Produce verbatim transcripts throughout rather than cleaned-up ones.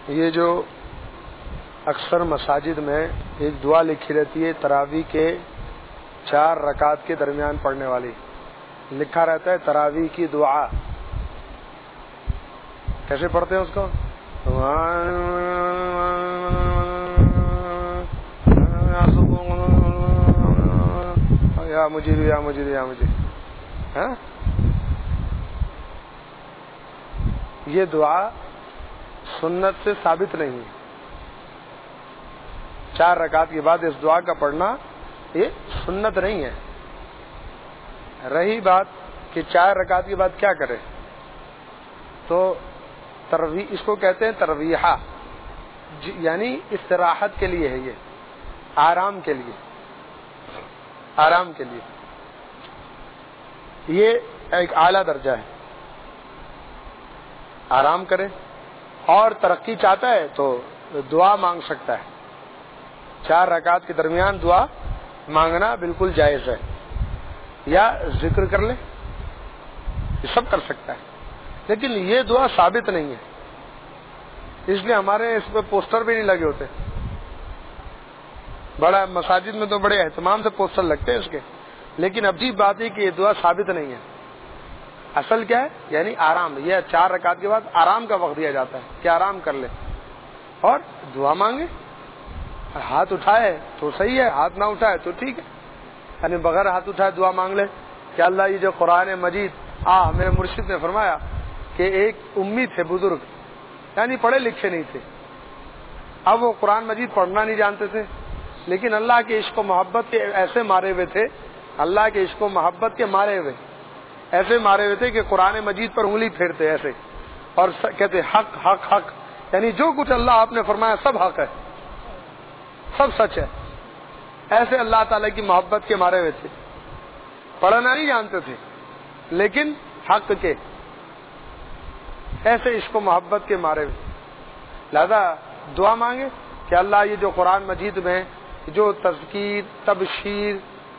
یہ جو اکثر مساجد میں ایک دعا لکھی رہتی ہے تراویح کے چار رکعت کے درمیان پڑھنے والی، لکھا رہتا ہے تراویح کی دعا. کیسے پڑھتے ہیں اس کو؟ یا مجید یا مجید یا مجید. ہاں یہ دعا سنت سے ثابت نہیں ہے. چار رکعت کے بعد اس دعا کا پڑھنا یہ سنت نہیں ہے. رہی بات کہ چار رکعت کے بعد کیا کرے، تو ترویح اس کو کہتے ہیں ترویحہ، یعنی استراحت کے لیے ہے، یہ آرام کے لیے، آرام کے لیے یہ ایک اعلیٰ درجہ ہے. آرام کرے اور ترقی چاہتا ہے تو دعا مانگ سکتا ہے. چار رکعت کے درمیان دعا مانگنا بالکل جائز ہے، یا ذکر کر لے، یہ سب کر سکتا ہے. لیکن یہ دعا ثابت نہیں ہے، اس لیے ہمارے اس پہ پوسٹر بھی نہیں لگے ہوتے. بڑا مساجد میں تو بڑے اہتمام سے پوسٹر لگتے ہیں اس کے، لیکن عجیب بات ہے کہ یہ دعا ثابت نہیں ہے. اصل کیا ہے؟ یعنی آرام. یہ چار رکعت کے بعد آرام کا وقت دیا جاتا ہے کہ آرام کر لے اور دعا مانگے. ہاتھ اٹھائے تو صحیح ہے، ہاتھ نہ اٹھائے تو ٹھیک ہے، یعنی بغیر ہاتھ اٹھائے دعا مانگ لے کہ اللہ یہ جو قرآن مجید، آ میرے مرشد نے فرمایا کہ ایک امی تھے بزرگ، یعنی پڑھے لکھے نہیں تھے. اب وہ قرآن مجید پڑھنا نہیں جانتے تھے، لیکن اللہ کے عشق و محبت کے ایسے مارے ہوئے تھے، اللہ کے عشق و محبت کے مارے ہوئے ایسے مارے ہوئے تھے کہ قرآن مجید پر انگلی پھیرتے ایسے اور کہتے حق حق حق، یعنی جو کچھ اللہ آپ نے فرمایا سب حق ہے، سب سچ ہے. ایسے اللہ تعالی کی محبت کے مارے ہوئے تھے، پڑھنا نہیں جانتے تھے لیکن حق کے ایسے عشق و محبت کے مارے ہوئے. لہذا دعا مانگے کہ اللہ یہ جو قرآن مجید میں جو تذکیر، تبشیر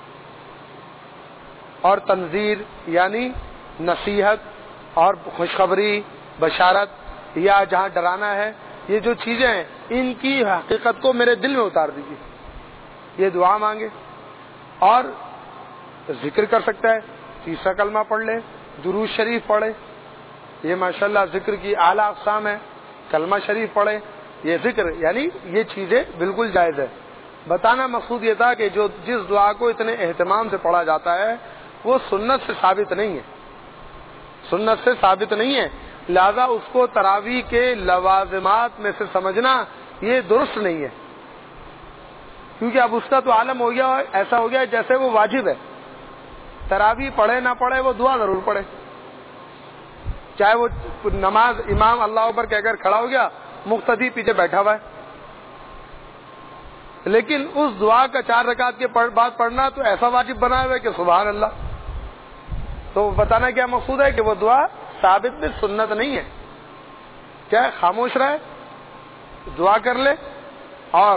اور تنذیر، یعنی نصیحت اور خوشخبری، بشارت، یا جہاں ڈرانا ہے، یہ جو چیزیں ہیں ان کی حقیقت کو میرے دل میں اتار دیجیے. یہ دعا مانگے اور ذکر کر سکتا ہے، تیسرا کلمہ پڑھ لے، درود شریف پڑھے، یہ ماشاءاللہ ذکر کی اعلیٰ اقسام ہے. کلمہ شریف پڑھے، یہ ذکر، یعنی یہ چیزیں بالکل جائز ہے. بتانا مقصود یہ تھا کہ جو جس دعا کو اتنے اہتمام سے پڑھا جاتا ہے وہ سنت سے ثابت نہیں ہے، سنت سے ثابت نہیں ہے. لہذا اس کو تراویح کے لوازمات میں سے سمجھنا یہ درست نہیں ہے، کیونکہ اب اس کا تو عالم ہو گیا، ایسا ہو گیا جیسے وہ واجب ہے. تراویح پڑھے نہ پڑھے وہ دعا ضرور پڑھے، چاہے وہ نماز امام اللہ اکبر کہہ کر کھڑا ہو گیا، مقتدی پیچھے بیٹھا ہوا ہے، لیکن اس دعا کا چار رکعت کے بعد پڑھنا تو ایسا واجب بنا ہوا ہے کہ سبحان اللہ. تو بتانا کیا مقصود ہے کہ وہ دعا ثابت میں سنت نہیں ہے. کیا خاموش رہے، دعا کر لے اور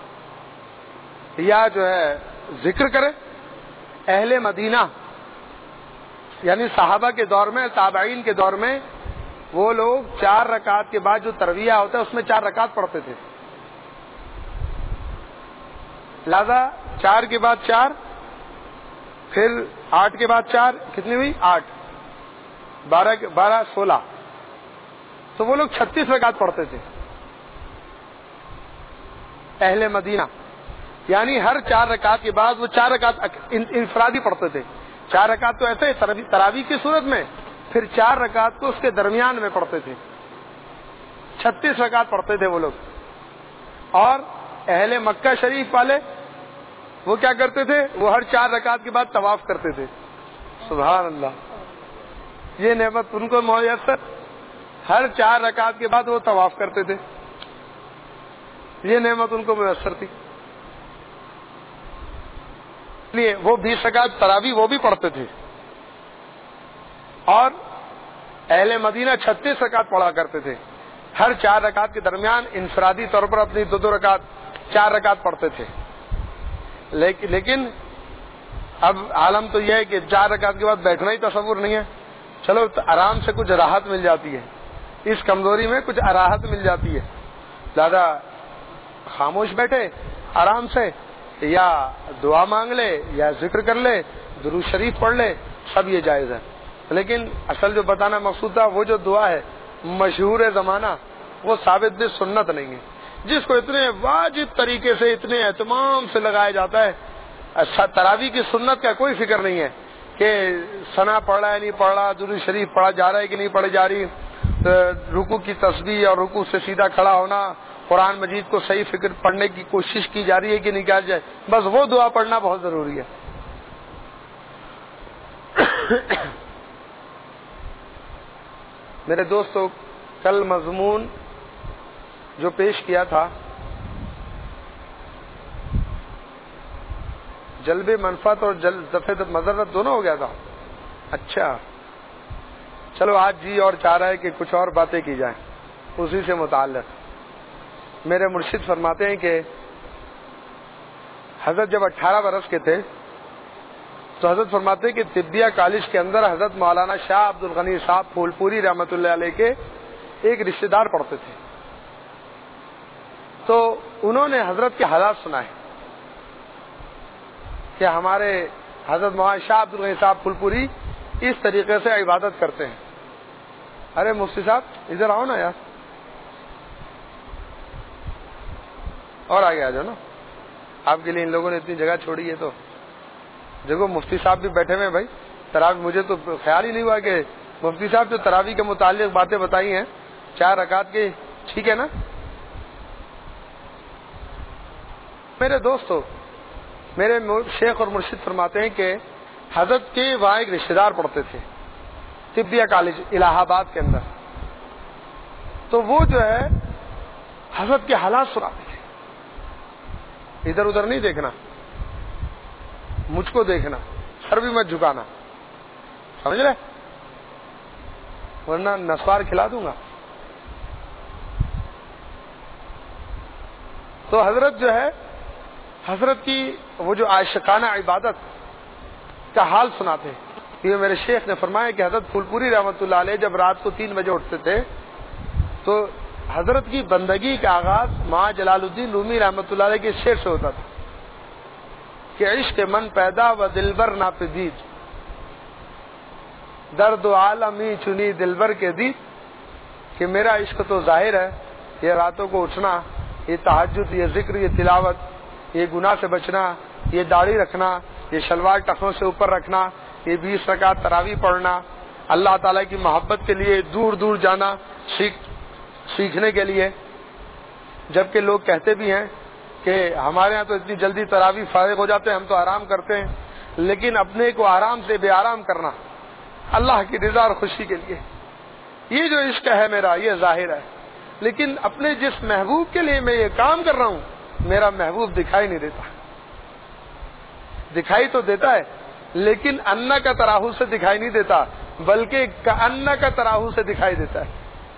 یا جو ہے ذکر کرے. اہل مدینہ یعنی صحابہ کے دور میں، تابعین کے دور میں، وہ لوگ چار رکعت کے بعد جو ترویہ ہوتا ہے اس میں چار رکعت پڑھتے تھے. لہذا چار کے بعد چار، پھر آٹھ کے بعد چار، کتنی ہوئی؟ آٹھ، بارہ بارہ سولہ، تو وہ لوگ چھتیس رکعت پڑھتے تھے اہل مدینہ. یعنی ہر چار رکعت کے بعد وہ چار رکعت انفرادی پڑھتے تھے. چار رکعت تو ایسے تراویح کی صورت میں، پھر چار رکعت کو اس کے درمیان میں پڑھتے تھے. چھتیس رکعت پڑھتے تھے وہ لوگ. اور اہل مکہ شریف والے وہ کیا کرتے تھے؟ وہ ہر چار رکعت کے بعد طواف کرتے تھے. سبحان اللہ، یہ نعمت ان کو میسر، ہر چار رکعت کے بعد وہ طواف کرتے تھے، یہ نعمت ان کو میسر تھی. اس لیے وہ بیس رکعت تراویح وہ بھی پڑھتے تھے. اور اہل مدینہ چھتیس رکعت پڑھا کرتے تھے. ہر چار رکعت کے درمیان انفرادی طور پر اپنی دو دو رکعت، چار رکعت پڑھتے تھے. لیکن اب عالم تو یہ ہے کہ چار رکعت کے بعد بیٹھنا ہی تصور نہیں ہے. چلو آرام سے کچھ راحت مل جاتی ہے، اس کمزوری میں کچھ راحت مل جاتی ہے. لہذا خاموش بیٹھے آرام سے، یا دعا مانگ لے یا ذکر کر لے، درود شریف پڑھ لے، سب یہ جائز ہے. لیکن اصل جو بتانا مقصود تھا وہ جو دعا ہے مشہور زمانہ، وہ ثابت بھی سنت نہیں ہے، جس کو اتنے واجب طریقے سے اتنے اہتمام سے لگایا جاتا ہے. تراویح کی سنت کا کوئی فکر نہیں ہے کہ ثنا پڑھ رہا ہے نہیں پڑھ رہا، درود شریف پڑھا جا رہا ہے کہ نہیں پڑھی جا رہی، رکوع کی تسبیح اور رکوع سے سیدھا کھڑا ہونا، قرآن مجید کو صحیح فکر پڑھنے کی کوشش کی جا رہی ہے کہ نہیں کیا جائے، بس وہ دعا پڑھنا بہت ضروری ہے. میرے دوستو، کل مضمون جو پیش کیا تھا جلب منفعت اور دفع مضرت دونوں ہو گیا تھا. اچھا چلو آج جی اور چاہ رہا ہے کہ کچھ اور باتیں کی جائیں اسی سے متعلق. میرے مرشد فرماتے ہیں کہ حضرت جب اٹھارہ برس کے تھے تو حضرت فرماتے ہیں کہ طبیہ کالج کے اندر حضرت مولانا شاہ عبد الغنی صاحب پھول پوری رحمۃ اللہ علیہ کے ایک رشتہ دار پڑھتے تھے. تو انہوں نے حضرت کے حالات سنائے کہ ہمارے حضرت مولانا شاہ عبد الغنی صاحب پھول پوری اس طریقے سے عبادت کرتے ہیں. ارے مفتی صاحب ادھر آؤ نا یار، اور آگے آ جاؤ نا، آپ کے لیے ان لوگوں نے اتنی جگہ چھوڑی ہے. تو دیکھو مفتی صاحب بھی بیٹھے ہوئے بھائی تراویح، مجھے تو خیال ہی نہیں ہوا کہ مفتی صاحب جو تراویح کے متعلق باتیں بتائی ہیں چار رکعت کی، ٹھیک ہے نا. میرے دوستو، میرے شیخ اور مرشد فرماتے ہیں کہ حضرت کے وہاں ایک رشتہ دار پڑھتے تھے طبیہ کالج الہ آباد کے اندر. تو وہ جو ہے حضرت کے حالات سناتے تھے. ادھر ادھر نہیں دیکھنا، مجھ کو دیکھنا، سر بھی مت جھکانا، سمجھ رہے، ورنہ نسوار کھلا دوں گا. تو حضرت جو ہے حضرت کی وہ جو عاشقانہ عبادت کا حال سناتے ہیں. یہ میرے شیخ نے فرمایا کہ حضرت پھول پوری رحمۃ اللہ علیہ جب رات کو تین بجے اٹھتے تھے تو حضرت کی بندگی کا آغاز ماں جلال الدین رومی رحمۃ اللہ علیہ کے شعر سے ہوتا تھا کہ عشق من پیدا و دلبر ناپدید، درد و عالمی چنی دلبر کے دید. کہ میرا عشق تو ظاہر ہے، یہ راتوں کو اٹھنا، یہ تہجد، یہ ذکر، یہ تلاوت، یہ گناہ سے بچنا، یہ داڑھی رکھنا، یہ شلوار ٹخنوں سے اوپر رکھنا، یہ بیس رکعت تراویح پڑھنا، اللہ تعالیٰ کی محبت کے لیے دور دور جانا سیکھ سیکھنے کے لیے. جبکہ لوگ کہتے بھی ہیں کہ ہمارے ہاں تو اتنی جلدی تراویح فارغ ہو جاتے ہیں، ہم تو آرام کرتے ہیں. لیکن اپنے کو آرام سے بے آرام کرنا اللہ کی رضا اور خوشی کے لیے، یہ جو عشق ہے میرا یہ ظاہر ہے. لیکن اپنے جس محبوب کے لیے میں یہ کام کر رہا ہوں میرا محبوب دکھائی نہیں دیتا. دکھائی تو دیتا ہے لیکن انا کا تراہو سے دکھائی نہیں دیتا، بلکہ کأنا کا تراہو سے دکھائی دیتا ہے.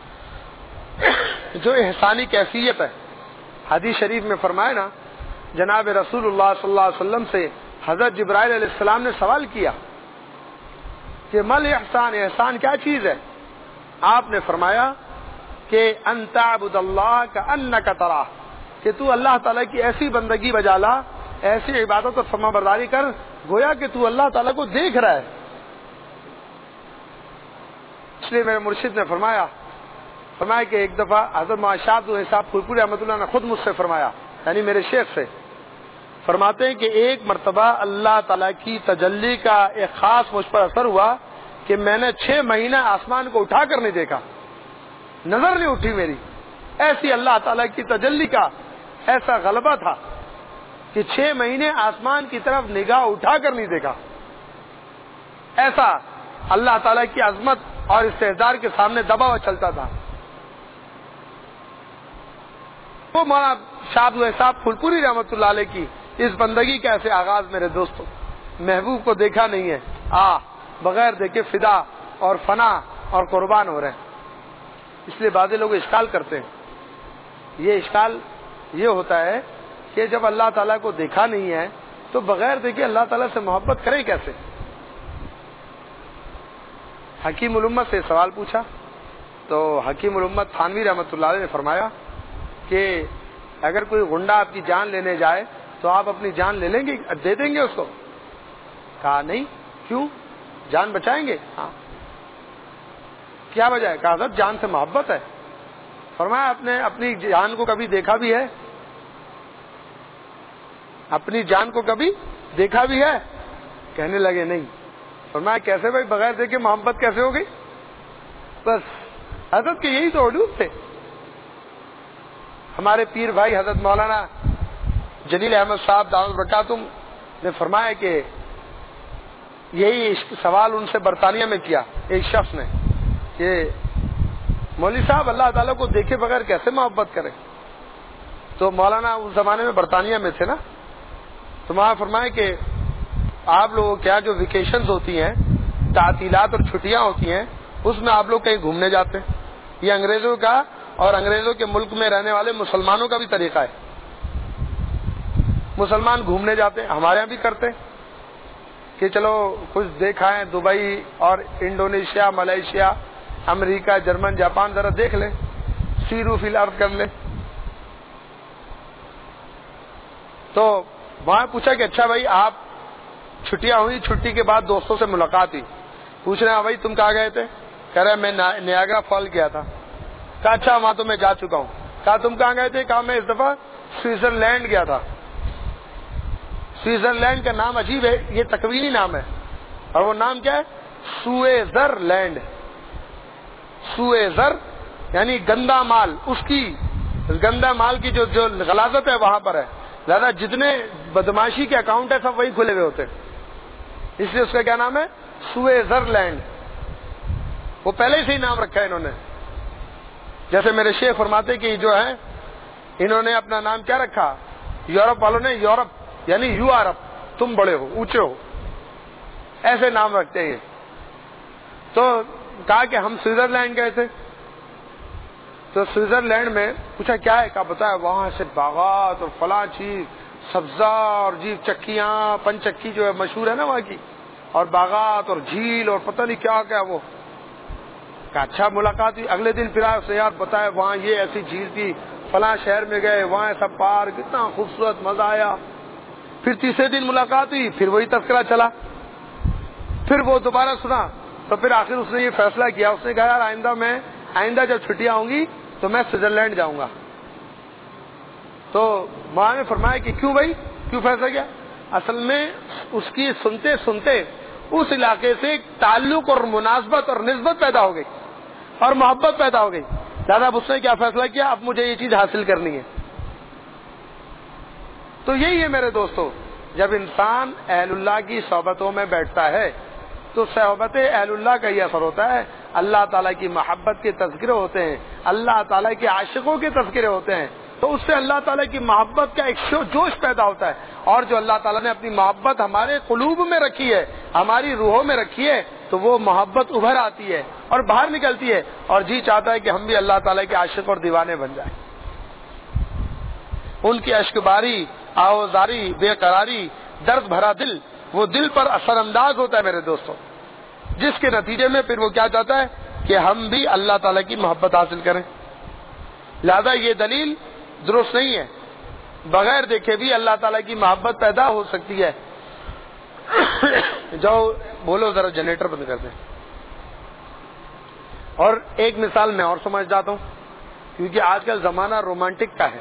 جو احسانی کیفیت ہے، حدیث شریف میں فرمایا نا، جناب رسول اللہ صلی اللہ علیہ وسلم سے حضرت جبرائیل علیہ السلام نے سوال کیا کہ مل احسان، احسان کیا چیز ہے؟ آپ نے فرمایا کہ ان تعبد اللہ کأنک تراہ، کہ تو اللہ تعالیٰ کی ایسی بندگی بجا لا، ایسی عبادت اور فرما برداری کر گویا کہ تو اللہ تعالیٰ کو دیکھ رہا ہے. اس لیے میرے مرشد نے فرمایا فرمایا کہ ایک دفعہ حضرت معاشاد صاحب پھول پوری رحمۃ اللہ نے خود مجھ سے فرمایا، یعنی میرے شیخ سے فرماتے ہیں کہ ایک مرتبہ اللہ تعالیٰ کی تجلی کا ایک خاص مجھ پر اثر ہوا کہ میں نے چھ مہینہ آسمان کو اٹھا کر نہیں دیکھا، نظر نہیں اٹھی میری. ایسی اللہ تعالیٰ کی تجلی کا ایسا غلبہ تھا کہ چھ مہینے آسمان کی طرف نگاہ اٹھا کر نہیں دیکھا. ایسا اللہ تعالیٰ کی عظمت اور استحضار کے سامنے دبا ہوا چلتا تھا. وہ مولانا شاہ عبد الغنی صاحب پھول پوری رحمۃ اللہ علیہ کی اس بندگی کا ایسے آغاز میرے دوستوں، محبوب کو دیکھا نہیں ہے، آ بغیر دیکھے فدا اور فنا اور قربان ہو رہے ہیں. اس لیے بعض لوگ اشکال کرتے ہیں. یہ اشکال یہ ہوتا ہے کہ جب اللہ تعالیٰ کو دیکھا نہیں ہے تو بغیر دیکھے اللہ تعالیٰ سے محبت کریں کیسے؟ حکیم الامت سے سوال پوچھا تو حکیم الامت تھانوی رحمۃ اللہ علیہ نے فرمایا کہ اگر کوئی غنڈا آپ کی جان لینے جائے تو آپ اپنی جان لے لیں گے, دے دیں گے اس کو؟ کہا نہیں. کیوں؟ جان بچائیں گے. ہاں. کیا وجہ ہے؟ کہا حضرت جان سے محبت ہے. فرمایا آپ نے اپنی جان کو کبھی دیکھا بھی ہے؟ اپنی جان کو کبھی دیکھا بھی ہے؟ کہنے لگے نہیں. فرمایا کیسے بھائی, بغیر دیکھے محبت کیسے ہو گئی؟ بس حضرت کے یہی تو علوم تھے. ہمارے پیر بھائی حضرت مولانا جلیل احمد صاحب دامت برکاتہم نے فرمایا کہ یہی سوال ان سے برطانیہ میں کیا ایک شخص نے کہ مولوی صاحب اللہ تعالیٰ کو دیکھے بغیر کیسے محبت کرے؟ تو مولانا اس زمانے میں برطانیہ میں تھے نا, تو وہاں فرمایا کہ آپ لوگوں کیا جو ویکیشنز ہوتی ہیں, تعطیلات اور چھٹیاں ہوتی ہیں, اس میں آپ لوگ کہیں گھومنے جاتے ہیں. یہ انگریزوں کا اور انگریزوں کے ملک میں رہنے والے مسلمانوں کا بھی طریقہ ہے. مسلمان گھومنے جاتے ہیں, ہمارے یہاں بھی کرتے ہیں کہ چلو کچھ دیکھا ہے, دبئی اور انڈونیشیا, ملیشیا, امریکہ, جرمن, جاپان ذرا دیکھ لیں, سیرو فی الارض کر لیں. تو وہاں پوچھا کہ اچھا بھائی آپ چھٹیاں ہوئی, چھٹی کے بعد دوستوں سے ملاقات ہوئی, پوچھ رہے ہیں بھائی تم کہاں گئے تھے؟ کہہ رہے میں نیاگرا فال گیا تھا. کہا اچھا وہاں تو میں جا چکا ہوں. کہا تم کہاں گئے تھے؟ کہا میں اس دفعہ سوئٹزرلینڈ گیا تھا. سوئٹزرلینڈ کا نام عجیب ہے, یہ تکوینی نام ہے, اور وہ نام کیا ہے؟ سوئٹزرلینڈ. سوئٹزر یعنی گندا مال, اس کی گندا مال کی جو جو غلاظت ہے وہاں پر ہے. زیادہ جتنے بدماشی کے اکاؤنٹ ہے سب وہی کھلے ہوئے ہوتے ہیں, اس لیے اس کا کیا نام ہے؟ سوئٹزرلینڈ. وہ پہلے سے ہی نام رکھا ہے انہوں نے. جیسے میرے شیخ فرماتے کہ جو ہے انہوں نے اپنا نام کیا رکھا, یورپ والوں نے یورپ یعنی یو عرب, تم بڑے ہو, اونچے ہو, ایسے نام رکھتے ہیں. تو کہا کہ ہم سوئٹزرلینڈ گئے تھے. تو سوئٹزرلینڈ میں پوچھا کیا ہے؟ کہا بتایا وہاں سے باغات اور فلاں چیز, سبزہ اور جی چکیاں, پن چکی جو ہے مشہور ہے نا وہاں کی, اور باغات اور جھیل اور پتہ نہیں کیا کیا. وہ کہا اچھا ملاقات ہوئی. اگلے دن پھر آئے اسے یار بتایا وہاں یہ ایسی جھیل تھی, فلاں شہر میں گئے, وہاں ایسا پارک, اتنا خوبصورت, مزہ آیا. پھر تیسرے دن ملاقات ہوئی, پھر وہی تذکرہ چلا. پھر وہ دوبارہ سنا, تو پھر آخر اس نے یہ فیصلہ کیا, اس نے کہا یار آئندہ میں آئندہ جب چھٹیاں ہوں گی تو میں سوئٹزرلینڈ جاؤں گا. تو ماں نے فرمایا کہ کیوں بھائی, کیوں فیصلہ کیا؟ اصل میں اس کی سنتے سنتے اس علاقے سے ایک تعلق اور مناسبت اور نسبت پیدا ہو گئی اور محبت پیدا ہو گئی. دادا اب اس نے کیا فیصلہ کیا, اب مجھے یہ چیز حاصل کرنی ہے. تو یہی ہے میرے دوستو, جب انسان اہل اللہ کی صحبتوں میں بیٹھتا ہے تو صحبت اہل اللہ کا یہ اثر ہوتا ہے, اللہ تعالیٰ کی محبت کے تذکرے ہوتے ہیں, اللہ تعالیٰ کے عاشقوں کے تذکرے ہوتے ہیں, تو اس سے اللہ تعالیٰ کی محبت کا ایک جوش پیدا ہوتا ہے. اور جو اللہ تعالیٰ نے اپنی محبت ہمارے قلوب میں رکھی ہے, ہماری روحوں میں رکھی ہے, تو وہ محبت ابھر آتی ہے اور باہر نکلتی ہے, اور جی چاہتا ہے کہ ہم بھی اللہ تعالیٰ کے عاشق اور دیوانے بن جائیں. ان کی اشک باری, آوازاری, بے قراری, درد بھرا دل, وہ دل پر اثر انداز ہوتا ہے میرے دوستوں, جس کے نتیجے میں پھر وہ کیا چاہتا ہے کہ ہم بھی اللہ تعالیٰ کی محبت حاصل کریں. لہذا یہ دلیل درست نہیں ہے, بغیر دیکھے بھی اللہ تعالیٰ کی محبت پیدا ہو سکتی ہے. جاؤ بولو ذرا جنریٹر بند کر دیں. اور ایک مثال میں اور سمجھ جاتا ہوں, کیونکہ آج کل زمانہ رومانٹک کا ہے,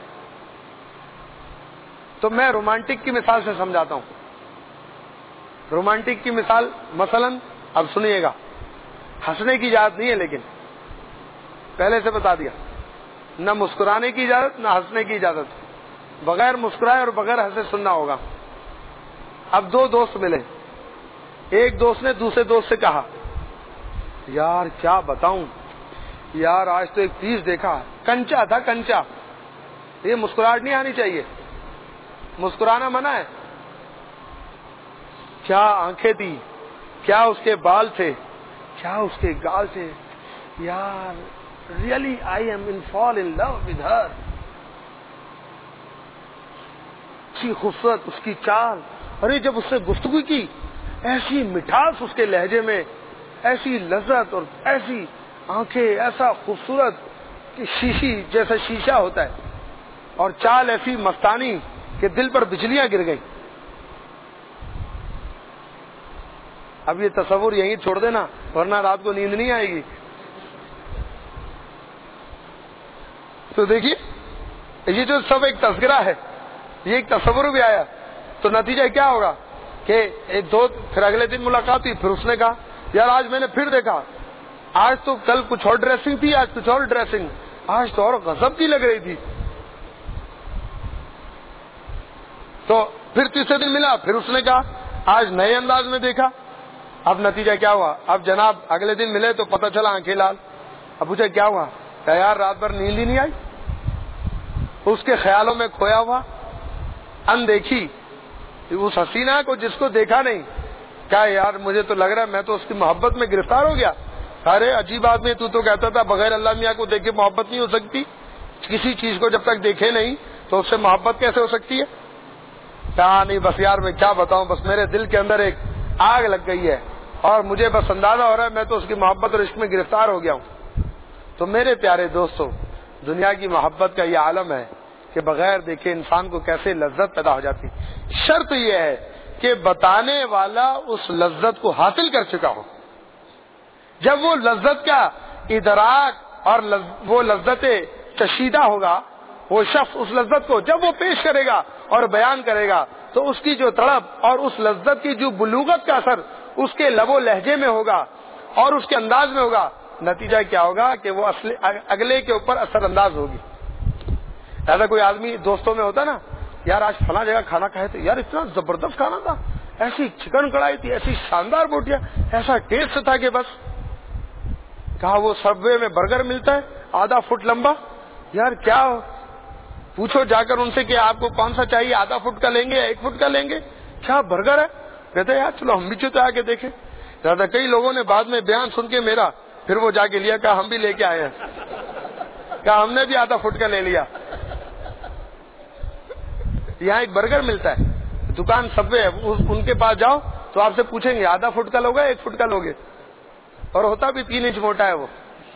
تو میں رومانٹک کی مثال سے سمجھاتا ہوں. رومانٹک کی مثال مثلا اب سنیے گا, ہنسنے کی اجازت نہیں ہے, لیکن پہلے سے بتا دیا, نہ مسکرانے کی اجازت نہ ہنسنے کی اجازت, بغیر مسکرائے اور بغیر ہنسے سننا ہوگا. اب دو دوست ملے, ایک دوست نے دوسرے دوست سے کہا یار کیا بتاؤں یار, آج تو ایک پیس دیکھا, کنچا تھا کنچا, یہ مسکراہٹ نہیں آنی چاہیے, مسکرانا منع ہے. کیا آنکھیں تھی, کیا اس کے بال تھے, کیا اس کے گال تھے, یار really I am in fall in love with her. اچھی خوبصورت اس کی چال, ارے جب اس سے گفتگو کی ایسی مٹھاس اس کے لہجے میں, ایسی لذت اور ایسی آنکھیں, ایسا خوبصورت کہ شیشی جیسا شیشہ ہوتا ہے, اور چال ایسی مستانی کہ دل پر بجلیاں گر گئی. اب یہ تصور یہیں چھوڑ دینا ورنہ رات کو نیند نہیں آئے گی. تو دیکھیے یہ جو سب ایک تذکرہ ہے، یہ ایک تصور بھی آیا تو نتیجہ کیا ہوگا کہ ایک دو پھر اگلے دن ملاقات ہوئی. پھر اس نے کہا یار آج میں نے پھر دیکھا، آج تو کل کچھ اور ڈریسنگ تھی، آج کچھ اور ڈریسنگ، آج تو اور غضب کی لگ رہی تھی. تو پھر تیسرے دن ملا، پھر اس نے کہا آج نئے انداز میں دیکھا. اب نتیجہ کیا ہوا؟ اب جناب اگلے دن ملے تو پتہ چلا آنکھیں لال. اب پوچھا کیا ہوا؟ کہ یار رات بھر نیند ہی نہیں آئی، اس کے خیالوں میں کھویا ہوا، اندیکھی اس حسینہ کو جس کو دیکھا نہیں. کیا یار مجھے تو لگ رہا ہے میں تو اس کی محبت میں گرفتار ہو گیا. ارے عجیب آدمی، تو تو کہتا تھا بغیر اللہ میاں کو دیکھے محبت نہیں ہو سکتی، کسی چیز کو جب تک دیکھے نہیں تو اس سے محبت کیسے ہو سکتی ہے؟ کہا نہیں بس یار میں کیا بتاؤں، بس میرے دل کے اندر ایک آگ لگ گئی ہے اور مجھے بس اندازہ ہو رہا ہے میں تو اس کی محبت اور عشق میں گرفتار ہو گیا ہوں. تو میرے پیارے دوستو، دنیا کی محبت کا یہ عالم ہے کہ بغیر دیکھے انسان کو کیسے لذت پیدا ہو جاتی. شرط یہ ہے کہ بتانے والا اس لذت کو حاصل کر چکا ہو. جب وہ لذت کا ادراک اور لز... وہ لذت چشیدہ ہوگا، وہ شخص اس لذت کو جب وہ پیش کرے گا اور بیان کرے گا تو اس کی جو تڑپ اور اس لذت کی جو بلوغت کا اثر اس کے لب و لہجے میں ہوگا اور اس کے انداز میں ہوگا. نتیجہ کیا ہوگا کہ وہ اگلے کے اوپر اثر انداز ہوگی. ایسا کوئی آدمی دوستوں میں ہوتا نا، یار آج فلاں جگہ کھانا کھائے تھے، یار اتنا زبردست کھانا تھا، ایسی چکن کڑھائی تھی، ایسی شاندار بوٹیاں، ایسا ٹیسٹ تھا کہ بس. کہا وہ سب وے میں برگر ملتا ہے آدھا فٹ لمبا، یار کیا پوچھو جا کر ان سے کہ آپ کو کون سا چاہیے، آدھا فٹ کا لیں گے یا ایک فٹ کا لیں گے؟ کیا برگر ہے؟ کہتے یار چلو ہم بھی چلتے آ کے دیکھیں. زیادہ کئی لوگوں نے بعد میں بیان سن کے میرا پھر وہ جا کے لیا، کہا ہم بھی لے کے آئے ہیں، کہا ہم نے بھی آدھا فٹ کا لے لیا. یہاں ایک برگر ملتا ہے، دکان سب ہے، ان کے پاس جاؤ تو آپ سے پوچھیں گے آدھا فٹ کا لوگے ایک فٹ کا لوگے، اور ہوتا بھی تین انچ موٹا ہے وہ.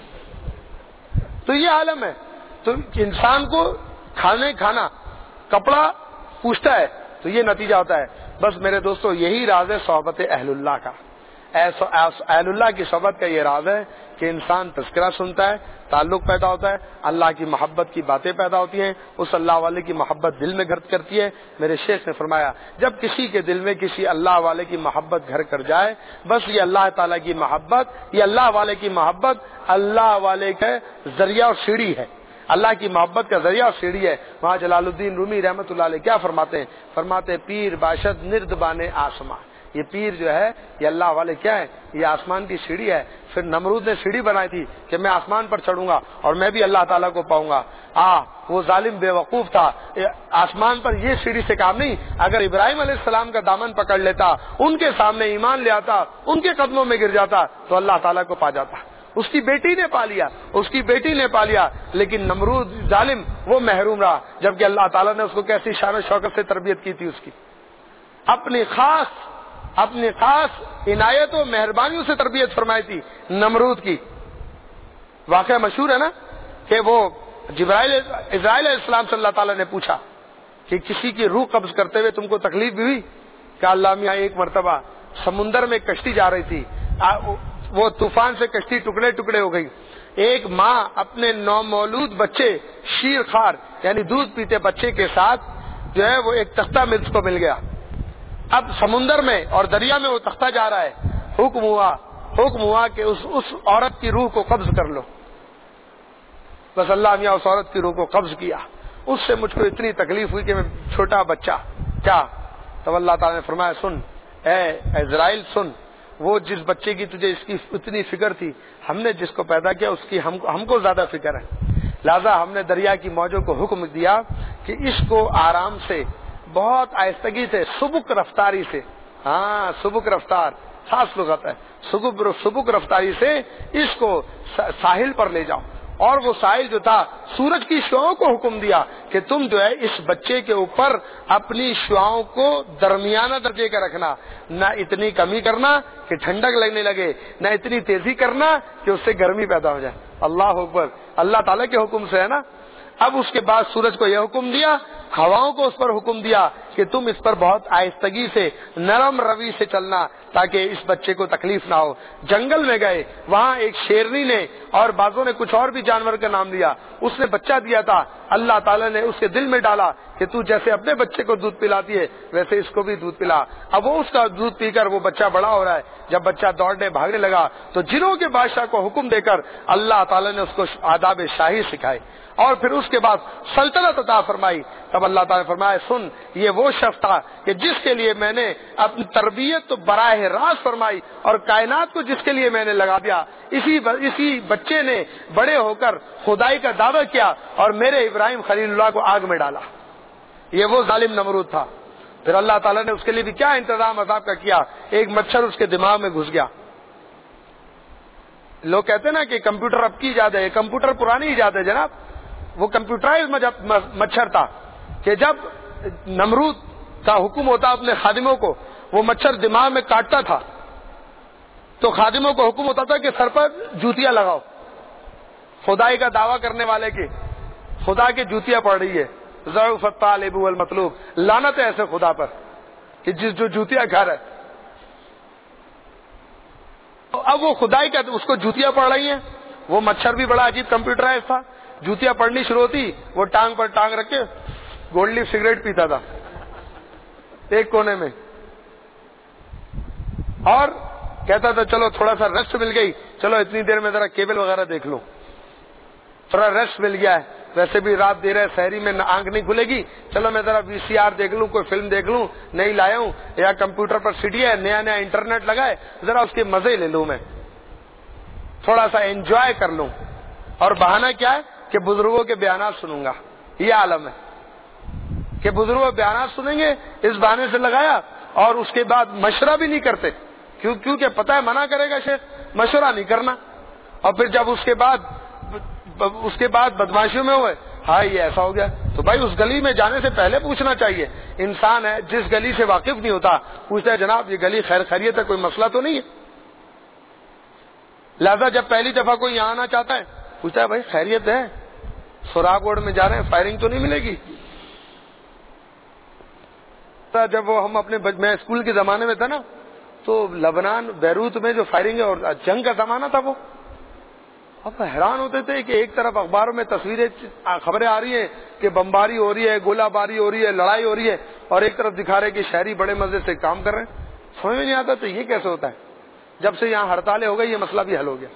تو یہ عالم ہے. تو انسان کو کھانے کھانا کپڑا پوچھتا ہے تو یہ نتیجہ ہوتا ہے. بس میرے دوستو یہی راز ہے صحبت اہل اللہ کا. اہل اللہ کی صحبت کا یہ راز ہے کہ انسان تذکرہ سنتا ہے، تعلق پیدا ہوتا ہے، اللہ کی محبت کی باتیں پیدا ہوتی ہیں، اس اللہ والے کی محبت دل میں گھر کرتی ہے. میرے شیخ نے فرمایا جب کسی کے دل میں کسی اللہ والے کی محبت گھر کر جائے، بس یہ اللہ تعالیٰ کی محبت، یہ اللہ والے کی محبت اللہ والے کا ذریعہ اور سیڑھی ہے، اللہ کی محبت کا ذریعہ اور سیڑھی ہے. وہاں جلال الدین رومی رحمۃ اللہ علیہ کیا فرماتے ہیں؟ فرماتے ہیں پیر باشد نرد بانے آسماں. یہ پیر جو ہے یہ اللہ والے کیا ہے؟ یہ آسمان کی سیڑھی ہے. پھر نمرود نے سیڑھی بنائی تھی کہ میں آسمان پر چڑھوں گا اور میں بھی اللہ تعالیٰ کو پاؤں گا. آ وہ ظالم بے وقوف تھا، آسمان پر یہ سیڑھی سے کام نہیں. اگر ابراہیم علیہ السلام کا دامن پکڑ لیتا، ان کے سامنے ایمان لے آتا، ان کے قدموں میں گر جاتا تو اللہ تعالیٰ کو پا جاتا. اس کی بیٹی نے پا لیا، اس کی بیٹی نے پا لیا، لیکن نمرود ظالم وہ محروم رہا، جبکہ اللہ تعالیٰ نے اس کو کیسی شان و شوکت سے تربیت کی تھی، اس کی اپنی خاص اپنی خاص عنایت و مہربانیوں سے تربیت فرمائی تھی. نمرود کی واقعہ مشہور ہے نا کہ وہ جبرائیل اسرائیل علیہ السلام سے اللہ تعالیٰ نے پوچھا کہ کسی کی روح قبض کرتے ہوئے تم کو تکلیف بھی ہوئی؟ کہ اللہ میاں ایک مرتبہ سمندر میں کشتی جا رہی تھی، وہ طوفان سے کشتی ٹکڑے ٹکڑے ہو گئی. ایک ماں اپنے نومولود بچے شیر خار یعنی دودھ پیتے بچے کے ساتھ جو ہے وہ ایک تختہ ملز کو مل گیا. اب سمندر میں اور دریا میں وہ تختہ جا رہا ہے. حکم ہوا حکم ہوا کہ اس اس عورت کی روح کو قبض کر لو. بس اللہ میاں اس عورت کی روح کو قبض کیا. اس سے مجھ کو اتنی تکلیف ہوئی کہ میں چھوٹا بچہ کیا. تب اللہ تعالیٰ نے فرمایا سن اے اسرائیل سن، وہ جس بچے کی تجھے اس کی اتنی فکر تھی، ہم نے جس کو پیدا کیا اس کی ہم کو ہم کو زیادہ فکر ہے. لہذا ہم نے دریا کی موجوں کو حکم دیا کہ اس کو آرام سے بہت آہستگی سے سبک رفتاری سے، ہاں سبک رفتار خاص لغت ہے، سبک سبک رفتاری سے اس کو ساحل پر لے جاؤ. اور وہ ساحل جو تھا سورج کی شعاؤں کو حکم دیا کہ تم جو ہے اس بچے کے اوپر اپنی شعاؤں کو درمیانہ درجے کا رکھنا، نہ اتنی کمی کرنا کہ ٹھنڈک لگنے لگے، نہ اتنی تیزی کرنا کہ اس سے گرمی پیدا ہو جائے. اللہ اکبر، اللہ تعالیٰ کے حکم سے ہے نا. اب اس کے بعد سورج کو یہ حکم دیا، ہواؤں کو اس پر حکم دیا کہ تم اس پر بہت آہستگی سے، نرم روی سے چلنا تاکہ اس بچے کو تکلیف نہ ہو۔ جنگل میں گئے، وہاں ایک شیرنی نے اور بعضوں نے کچھ اور بھی جانور کا نام لیا، اس نے بچہ دیا تھا، اللہ تعالیٰ نے اس کے دل میں ڈالا کہ تو جیسے اپنے بچے کو دودھ پلاتی ہے ویسے اس کو بھی دودھ پلا۔ اب وہ اس کا دودھ پی کر وہ بچہ بڑا ہو رہا ہے۔ جب بچہ دوڑنے بھاگنے لگا تو جنوں کے بادشاہ کو حکم دے کر اللہ تعالیٰ نے اس کو آداب شاہی سکھائے اور پھر اس کے بعد سلطنت عطا فرمائی۔ تب اللہ تعالیٰ نے فرمایا سن، یہ وہ شخص تھا کہ جس کے لیے میں نے اپنی تربیت تو براہ راست فرمائی اور کائنات کو جس کے لیے میں نے لگا دیا، اسی اسی بچے نے بڑے ہو کر خدائی کا دعویٰ کیا اور میرے ابراہیم خلیل اللہ کو آگ میں ڈالا۔ یہ وہ ظالم نمرود تھا۔ پھر اللہ تعالیٰ نے اس کے لیے بھی کیا انتظام عذاب کا کیا، ایک مچھر اس کے دماغ میں گھس گیا۔ لوگ کہتے ہیں نا کہ کمپیوٹر اب کی ایجاد ہے، کمپیوٹر پرانی ایجاد ہے جناب، وہ کمپیوٹرائز مچھر تھا کہ جب نمرود کا حکم ہوتا اپنے خادموں کو، وہ مچھر دماغ میں کاٹتا تھا تو خادموں کو حکم ہوتا تھا کہ سر پر جوتیاں لگاؤ، خدائی کا دعویٰ کرنے والے کی خدا کی جوتیاں پڑ رہی ہے، ضعف الطالب والمطلوب، لعنت ہے ایسے خدا پر کہ جس جو جوتیاں کھا رہا ہے۔ اب وہ خدائی کا اس کو جوتیاں پڑ رہی ہیں، وہ مچھر بھی بڑا عجیب کمپیوٹرائز تھا، جوتیاں پڑنی شروع ہوتی وہ ٹانگ پر ٹانگ رکھ کے گولڈ لیف سگریٹ پیتا تھا ایک کونے میں اور کہتا تھا چلو تھوڑا سا ریسٹ مل گئی، چلو اتنی دیر میں ذرا کیبل وغیرہ دیکھ لوں، تھوڑا ریسٹ مل گیا ہے، ویسے بھی رات دیر ہے، شہری میں آنکھ نہیں کھلے گی، چلو میں ذرا وی سی آر دیکھ لوں، کوئی فلم دیکھ لوں، نہیں لایا ہوں، یا کمپیوٹر پر سی ڈی ہے، نیا نیا انٹرنیٹ لگا ہے، ذرا اس کے مزے لے لوں، میں تھوڑا سا انجوائے کر لوں۔ اور بہانہ کیا ہے کہ بزرگوں کے بیانات سنوں گا، یہ عالم ہے کہ بزرگوں کے بیانات سنیں گے، اس بہانے سے لگایا اور اس کے بعد مشورہ بھی نہیں کرتے، کیوں کیونکہ پتہ ہے منع کرے گا شیخ، مشورہ نہیں کرنا۔ اور پھر جب اس کے بعد اس کے بعد بدماشیوں میں ہوئے، ہاں یہ ایسا ہو گیا، تو بھائی اس گلی میں جانے سے پہلے پوچھنا چاہیے۔ انسان ہے جس گلی سے واقف نہیں ہوتا پوچھتا ہے جناب یہ گلی خیر خیریت ہے، کوئی مسئلہ تو نہیں ہے؟ لہذا جب پہلی دفعہ کوئی یہاں آنا چاہتا ہے پوچھتا ہے بھائی خیریت ہے، سوراخ روڈ میں جا رہے ہیں، فائرنگ تو نہیں ملے گی؟ جب وہ ہم اپنے میں اسکول کے زمانے میں تھا نا، تو لبنان بیروت میں جو فائرنگ ہے اور جنگ کا زمانہ تھا، وہ اب حیران ہوتے تھے کہ ایک طرف اخباروں میں تصویریں خبریں آ رہی ہیں کہ بمباری ہو رہی ہے، گولہ باری ہو رہی ہے، لڑائی ہو رہی ہے، اور ایک طرف دکھا رہے کہ شہری بڑے مزے سے کام کر رہے ہیں۔ سمجھ میں نہیں آتا تو یہ کیسے ہوتا ہے؟ جب سے یہاں ہڑتالیں ہو گئی یہ مسئلہ بھی حل ہو گیا۔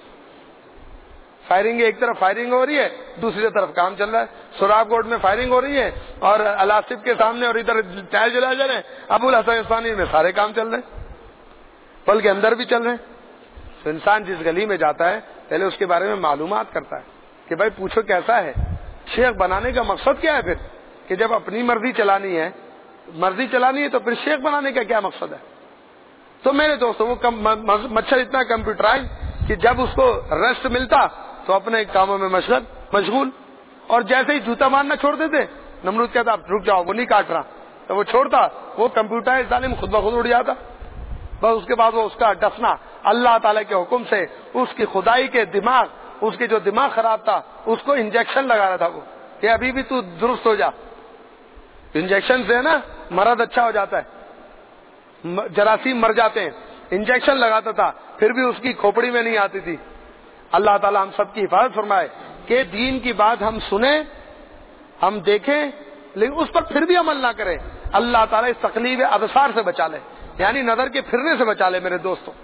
فائرنگ ایک طرف فائرنگ ہو رہی ہے، دوسری طرف کام چل رہا ہے، سوراخ کوٹ میں فائرنگ ہو رہی ہے اور الاسف کے سامنے اور ادھر ٹائر جلا جا رہے ہیں، ابو الحسن عثمانی میں سارے کام چل رہے ہیں، بلکہ اندر بھی چل رہے ہیں۔ تو انسان جس گلی میں جاتا ہے پہلے اس کے بارے میں معلومات کرتا ہے کہ بھائی پوچھو کیسا ہے۔ شیخ بنانے کا مقصد کیا ہے پھر؟ کہ جب اپنی مرضی چلانی ہے مرضی چلانی ہے تو پھر شیخ بنانے کا کیا مقصد ہے؟ تو میرے دوستوں وہ مچھر اتنا کمپیوٹرائز کہ جب اس کو ریسٹ ملتا تو اپنے کاموں میں مشغول مشغول اور جیسے ہی جوتا مارنا چھوڑ دیتے، نمرود کہتا رک جاؤ وہ نہیں کاٹ رہا، تو وہ چھوڑتا، وہ کمپیوٹر ظالم خود بخود اڑ جاتا۔ بس اس کے بعد وہ اس کا ڈسنا اللہ تعالیٰ کے حکم سے اس کی خدائی کے دماغ اس کے جو دماغ خراب تھا اس کو انجیکشن لگا رہا تھا وہ کہ ابھی بھی تو درست ہو جا۔ انجیکشن سے ہے نا مرض اچھا ہو جاتا ہے، جراثیم مر جاتے ہیں، انجیکشن لگاتا تھا پھر بھی اس کی کھوپڑی میں نہیں آتی تھی۔ اللہ تعالیٰ ہم سب کی حفاظت فرمائے کہ دین کی بات ہم سنیں، ہم دیکھیں، لیکن اس پر پھر بھی عمل نہ کریں۔ اللہ تعالیٰ اس تقلیب ابصار سے بچا لے، یعنی نظر کے پھرنے سے بچا لے میرے دوستوں۔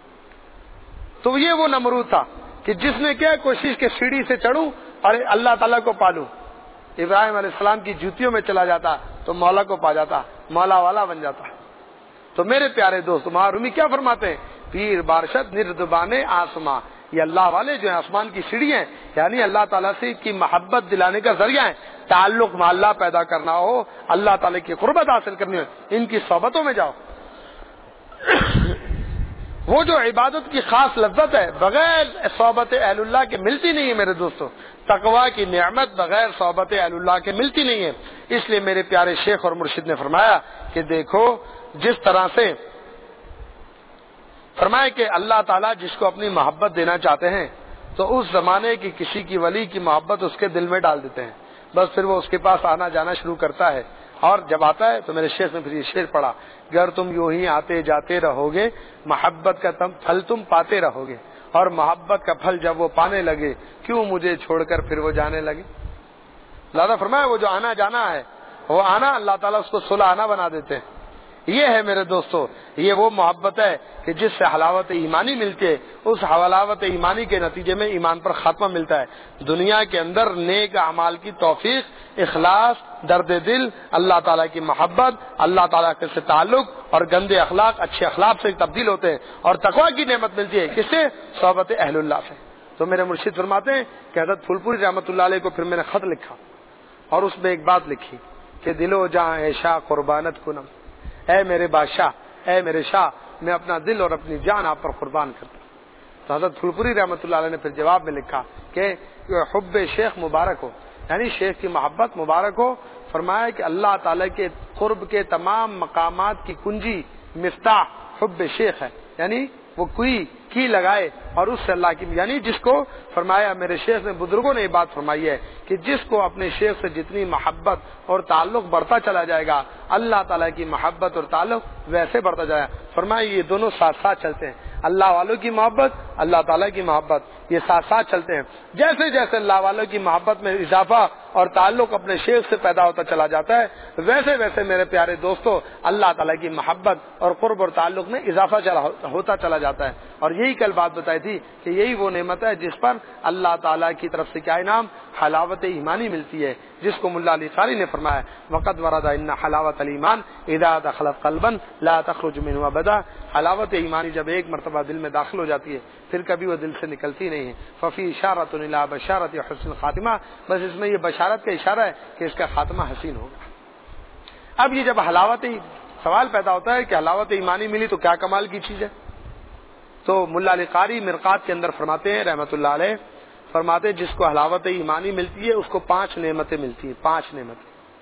تو یہ وہ نمرود تھا کہ جس نے کیا کوشش کہ سیڑھی سے چڑھوں اور اللہ تعالیٰ کو پالوں۔ ابراہیم علیہ السلام کی جوتیوں میں چلا جاتا تو مولا کو پا جاتا، مولا والا بن جاتا۔ تو میرے پیارے دوست معرومی کیا فرماتے ہیں؟ پیر بارشد نردبانے آسماں، یہ اللہ والے جو ہیں آسمان کی سیڑھی ہیں، یعنی اللہ تعالیٰ سے کی محبت دلانے کا ذریعہ ہے۔ تعلق میں اللہ پیدا کرنا ہو، اللہ تعالیٰ کی قربت حاصل کرنی ہو، ان کی صحبتوں میں جاؤ۔ وہ جو عبادت کی خاص لذت ہے بغیر صحبت اہل اللہ کے ملتی نہیں ہے میرے دوستو، تقوی کی نعمت بغیر صحبت اہل اللہ کے ملتی نہیں ہے۔ اس لیے میرے پیارے شیخ اور مرشد نے فرمایا کہ دیکھو جس طرح سے فرمایا کہ اللہ تعالیٰ جس کو اپنی محبت دینا چاہتے ہیں تو اس زمانے کی کسی کی ولی کی محبت اس کے دل میں ڈال دیتے ہیں۔ بس پھر وہ اس کے پاس آنا جانا شروع کرتا ہے، اور جب آتا ہے تو میرے شیخ نے پھر یہ شعر پڑھا، گر تم یوں ہی آتے جاتے رہو گے محبت کا تم پھل تم پاتے رہو گے، اور محبت کا پھل جب وہ پانے لگے کیوں مجھے چھوڑ کر پھر وہ جانے لگے۔ اللہ فرمایا وہ جو آنا جانا ہے، وہ آنا اللہ تعالیٰ اس کو صلح آنا بنا دیتے ہیں۔ یہ ہے میرے دوستو، یہ وہ محبت ہے کہ جس سے حلاوت ایمانی ملتی ہے، اس حلاوت ایمانی کے نتیجے میں ایمان پر خاتمہ ملتا ہے۔ دنیا کے اندر نیک اعمال کی توفیق، اخلاص، درد دل، اللہ تعالیٰ کی محبت، اللہ تعالیٰ کے سے تعلق، اور گندے اخلاق اچھے اخلاق سے تبدیل ہوتے ہیں، اور تقویٰ کی نعمت ملتی ہے کس سے؟ صحبت اہل اللہ سے۔ تو میرے مرشد فرماتے ہیں کہ حضرت پھول پوری رحمۃ اللہ علیہ کو پھر میں نے خط لکھا، اور اس میں ایک بات لکھی کہ دل و جاں اے شاہ قربانت کنم، اے میرے بادشاہ، اے میرے شاہ، میں اپنا دل اور اپنی جان آپ پر قربان کرتا ہوں۔ تو حضرت پھول پوری رحمۃ اللہ علیہ نے پھر جواب میں لکھا کہ حب شیخ مبارک ہو، یعنی شیخ کی محبت مبارک ہو۔ فرمایا کہ اللہ تعالیٰ کے قرب کے تمام مقامات کی کنجی مفتاح حب شیخ ہے، یعنی وہ کوئی کی لگائے اور اس سے اللہ کی، یعنی جس کو فرمایا میرے شیخ نے، بزرگوں نے یہ بات فرمائی ہے کہ جس کو اپنے شیخ سے جتنی محبت اور تعلق بڑھتا چلا جائے گا، اللہ تعالیٰ کی محبت اور تعلق ویسے بڑھتا جائے گا۔ فرمایا یہ دونوں ساتھ ساتھ چلتے ہیں، اللہ والوں کی محبت، اللہ تعالیٰ کی محبت، یہ ساتھ ساتھ چلتے ہیں۔ جیسے جیسے اللہ والوں کی محبت میں اضافہ اور تعلق اپنے شیخ سے پیدا ہوتا چلا جاتا ہے، ویسے ویسے میرے پیارے دوستو اللہ تعالیٰ کی محبت اور قرب اور تعلق میں اضافہ چلا ہوتا چلا جاتا ہے۔ اور یہی کل بات بتائی تھی کہ یہی وہ نعمت ہے جس پر اللہ تعالیٰ کی طرف سے کیا انعام؟ حلاوت ایمانی ملتی ہے، جس کو ملا علی قاری نے فرمایا وقد ورد ان حلاوت الایمان اذا دخلت قلبا لا تخرج منه ابدا۔ حلاوت ایمانی جب ایک مرتبہ دل میں داخل ہو جاتی ہے پھر کبھی وہ دل سے نکلتی نہیں ہے۔ ففی اشارۃ الی بشارۃ حسن خاتمہ، بس اس میں یہ بشارت کا اشارہ ہے کہ اس کا خاتمہ حسین ہوگا۔ اب یہ جب حلاوت، سوال پیدا ہوتا ہے کہ حلاوت ایمانی ملی تو کیا کمال کی چیز ہے؟ تو ملا علی قاری مرقات کے اندر فرماتے ہیں رحمۃ اللہ علیہ، فرماتے ہیں جس کو حلاوت ایمانی ملتی ہے اس کو پانچ نعمتیں ملتی ہیں، پانچ نعمتیں۔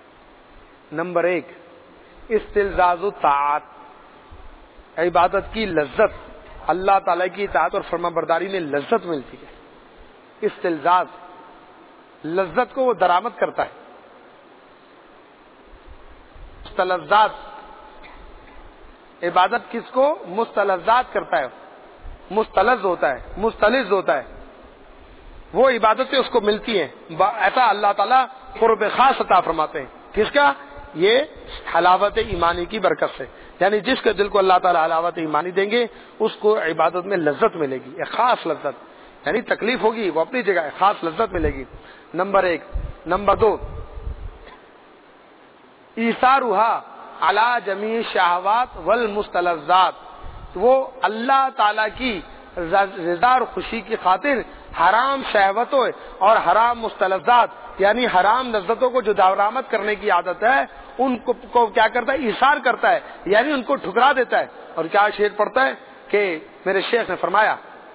نمبر ایک، استلذاذ الطاعات، عبادت کی لذت، اللہ تعالیٰ کی اطاعت اور فرما برداری میں لذت ملتی ہے۔ استلذاذ، لذت کو وہ درآمد کرتا ہے۔ مستلذات، عبادت کس کو مستلذات کرتا ہے، مستلذ ہوتا ہے، مستلذ ہوتا ہے، وہ عبادتیں اس کو ملتی ہیں۔ ایسا اللہ تعالیٰ قرب خاص عطا فرماتے ہیں، کس کا؟ یہ حلاوت ایمانی کی برکت سے، یعنی جس کے دل کو اللہ تعالیٰ حلاوت ایمانی دیں گے اس کو عبادت میں لذت ملے گی، ایک خاص لذت، یعنی تکلیف ہوگی وہ اپنی جگہ، خاص لذت ملے گی۔ نمبر ایک۔ نمبر دو، ایثارھا علی جمیع الشہوات والمستلذات، وہ اللہ تعالیٰ کی رضا اور خوشی کی خاطر حرام شہوتوں اور حرام مستلذات، یعنی حرام لذتوں کو جو درآمد کرنے کی عادت ہے ان کو, کو کیا کرتا ہے؟ ایثار کرتا ہے، یعنی ان کو ٹھکرا دیتا ہے۔ اور کیا شعر پڑھتا ہے کہ میرے شیخ نے فرمایا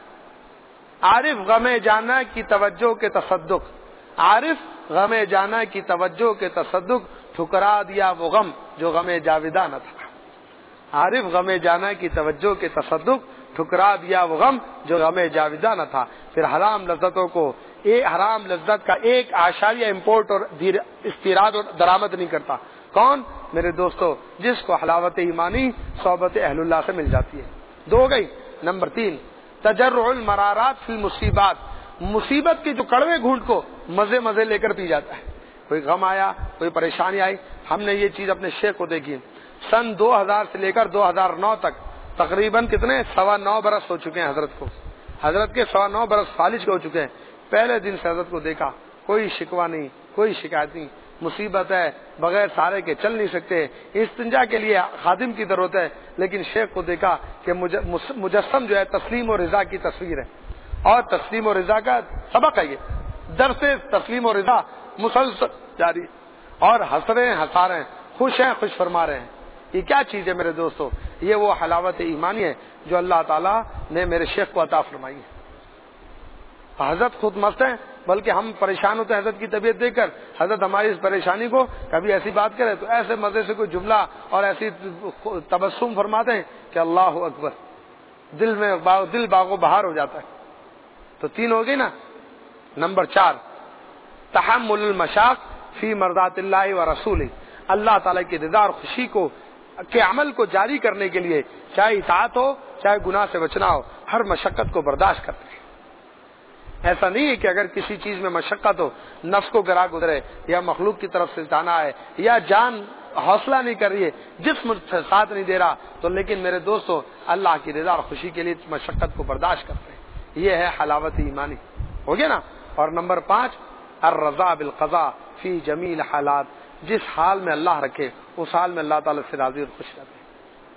عارف غم جانا کی توجہ کے تصدق، عارف غم جانا کی توجہ کے تصدق، ٹھکرا دیا وہ غم جو غم جاویداں نہ تھا۔ عارف غم جانا کی توجہ کے تصدق، ٹھکرا دیا وہ غم جو غم جاویداں نہ تھا۔ پھر حرام لذتوں کو، یہ حرام لذت کا ایک اعشاریہ امپورٹ اور استیراد اور درآمد نہیں کرتا۔ کون؟ میرے دوستو، جس کو حلاوت ایمانی صحبت اہل اللہ سے مل جاتی ہے۔ دو ہو گئی۔ نمبر تین، تجرع المرارات فی المصیبات، مصیبت کے جو کڑوے گھونٹ کو مزے مزے لے کر پی جاتا ہے۔ کوئی غم آیا، کوئی پریشانی آئی، ہم نے یہ چیز اپنے شیخ کو دیکھی۔ سن دو ہزار سے لے کر دو ہزار نو تک تقریباً کتنے سوا نو برس ہو چکے ہیں حضرت کو، حضرت کے سوا نو برس فالج ہو چکے ہیں۔ پہلے دن سے حضرت کو دیکھا، کوئی شکوہ نہیں، کوئی شکایت نہیں، مصیبت ہے بغیر سارے کے چل نہیں سکتے، استنجا کے لیے خادم کی ضرورت ہے، لیکن شیخ کو دیکھا کہ مجسم جو ہے تسلیم و رضا کی تصویر ہے، اور تسلیم و رضا کا سبق ہے، یہ درس تسلیم و رضا مسلسل جاری، اور ہنس رہے ہیں، ہنسا رہے ہیں، خوش ہیں، خوش فرما رہے ہیں۔ یہ کیا چیز ہے میرے دوستو؟ یہ وہ حلاوت ایمانی ہے جو اللہ تعالیٰ نے میرے شیخ کو عطا فرمائی ہے۔ حضرت خود مست ہیں، بلکہ ہم پریشان ہوتے ہیں حضرت کی طبیعت دیکھ کر۔ حضرت ہماری اس پریشانی کو کبھی ایسی بات کرے تو ایسے مزے سے کوئی جملہ اور ایسی تبسم فرماتے ہیں کہ اللہ اکبر، دل میں باغ دل باغ و بہار ہو جاتا ہے۔ تو تین ہو گئی نا۔ نمبر چار، تحمل المشاق فی مرضات اللہ و رسولہ، اللہ تعالیٰ کی رضا اور خوشی کو کے عمل کو جاری کرنے کے لیے چاہے اطاعت ہو چاہے گناہ سے بچنا ہو، ہر مشقت کو برداشت کرتے ہیں۔ ایسا نہیں ہے کہ اگر کسی چیز میں مشقت ہو، نفس کو گرا گزرے یا مخلوق کی طرف سے جانا ہے یا جان حوصلہ نہیں کر رہی ہے، جسم ساتھ نہیں دے رہا، تو لیکن میرے دوستو اللہ کی رضا اور خوشی کے لیے مشقت کو برداشت کرتے ہیں۔ یہ ہے حلاوت ایمانی، ہو گیا نا۔ اور نمبر پانچ، الرضا بالقضاء فی جمیل حالات، جس حال میں اللہ رکھے اس حال میں اللہ تعالیٰ سے راضی اور خوش رہتے ہیں۔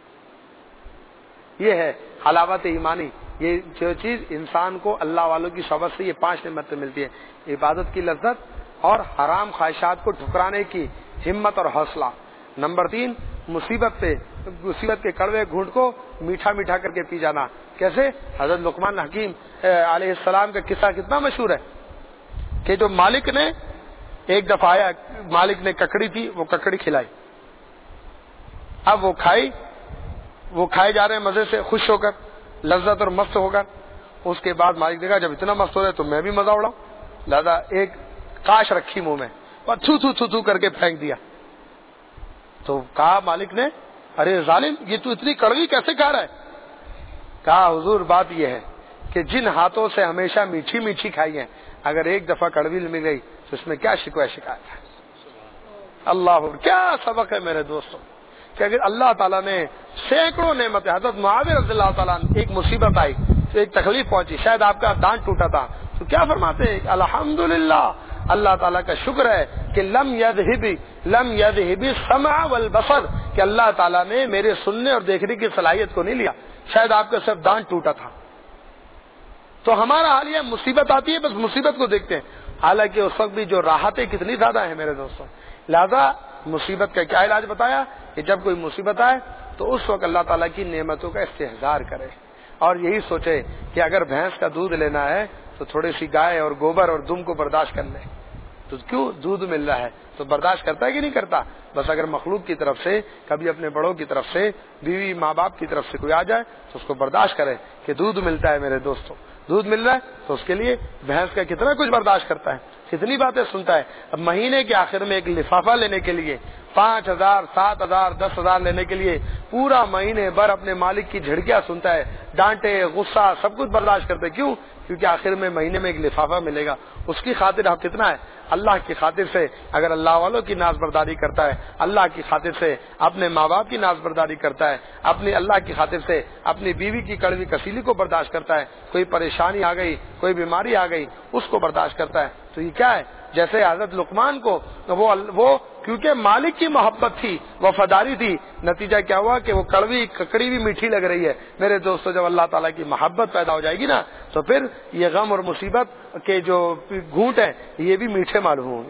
یہ ہے حلاوت ایمانی، یہ جو چیز انسان کو اللہ والوں کی صحبت سے یہ پانچ نعمتیں ملتی ہے، عبادت کی لذت اور حرام خواہشات کو ٹھکرانے کی ہمت اور حوصلہ۔ نمبر تین، مصیبت سے مصیبت کے کڑوے گھونٹ کو میٹھا میٹھا کر کے پی جانا۔ کیسے؟ حضرت لقمان حکیم علیہ السلام کا قصہ کتنا مشہور ہے کہ جو مالک نے ایک دفعہ آیا، مالک نے ککڑی تھی، وہ ککڑی کھلائی، اب وہ کھائی وہ کھائے جا رہے ہیں مزے سے، خوش ہو کر، لذت اور مست ہو کر۔ اس کے بعد مالک نے کہا جب اتنا مست ہو رہے تو میں بھی مزہ اڑاؤں، لہذا ایک کاش رکھی منہ میں اور تھو تھو تھو تھو کر کے پھینک دیا۔ تو کہا مالک نے ارے ظالم، یہ تو اتنی کڑوی کیسے کھا رہا ہے؟ کہا حضور بات یہ ہے کہ جن ہاتھوں سے ہمیشہ میٹھی میٹھی کھائی ہیں، اگر ایک دفعہ کڑوی مل گئی تو اس میں کیا شکوہ شکایت ہے؟ اللہ، کیا سبق ہے میرے دوستوں کہ اگر اللہ تعالیٰ نے سینکڑوں نعمتیں، حضرت معاویہ رضی اللہ تعالیٰ ایک مصیبت آئی تو ایک تکلیف پہنچی، شاید آپ کا دانت ٹوٹا تھا، تو کیا فرماتے ہیں؟ الحمدللہ، اللہ تعالیٰ کا شکر ہے کہ لم یذہب لم یذہب السمع والبصر، کہ اللہ تعالیٰ نے میرے سننے اور دیکھنے کی صلاحیت کو نہیں لیا، شاید آپ کا صرف دانت ٹوٹا تھا۔ تو ہمارا حال یہ مصیبت آتی ہے بس مصیبت کو دیکھتے ہیں، حالانکہ اس وقت بھی جو راحتیں کتنی زیادہ ہیں میرے دوستوں۔ لہذا مصیبت کا کیا علاج بتایا کہ جب کوئی مصیبت آئے تو اس وقت اللہ تعالیٰ کی نعمتوں کا استحضار کرے اور یہی سوچے کہ اگر بھینس کا دودھ لینا ہے تو تھوڑی سی گائے اور گوبر اور دم کو برداشت کر لے، تو کیوں دودھ مل رہا ہے تو برداشت کرتا ہے کہ نہیں کرتا؟ بس اگر مخلوق کی طرف سے، کبھی اپنے بڑوں کی طرف سے، بیوی ماں باپ کی طرف سے کوئی آ جائے تو اس کو برداشت کرے کہ دودھ ملتا ہے میرے دوستوں، دودھ مل رہا ہے، تو اس کے لیے بھینس کا کتنا کچھ برداشت کرتا ہے، کتنی باتیں سنتا ہے۔ اب مہینے کے آخر میں ایک لفافہ لینے کے لیے پانچ ہزار سات ہزار دس ہزار لینے کے لیے پورا مہینے بھر اپنے مالک کی جھڑکیاں سنتا ہے، ڈانٹے غصہ سب کچھ برداشت کرتے، کیوں؟ کیونکہ آخر میں مہینے میں ایک لفافہ ملے گا۔ اس کی خاطر اب کتنا ہے؟ اللہ کی خاطر سے اگر اللہ والوں کی ناز برداری کرتا ہے، اللہ کی خاطر سے اپنے ماں باپ کی ناز برداری کرتا ہے، اپنی اللہ کی خاطر سے اپنی بیوی کی کڑوی کسیلی کو برداشت کرتا ہے، کوئی پریشانی آ گئی، کوئی بیماری آ گئی، اس کو برداشت کرتا ہے، تو یہ کیا ہے؟ جیسے حضرت لقمان کو وہ وہ کیونکہ مالک کی محبت تھی، وفاداری تھی، نتیجہ کیا ہوا کہ وہ کڑوی ککڑی بھی میٹھی لگ رہی ہے۔ میرے دوستو جب اللہ تعالیٰ کی محبت پیدا ہو جائے گی نا تو پھر یہ غم اور مصیبت کے جو گھونٹ ہیں یہ بھی میٹھے معلوم ہوں گے،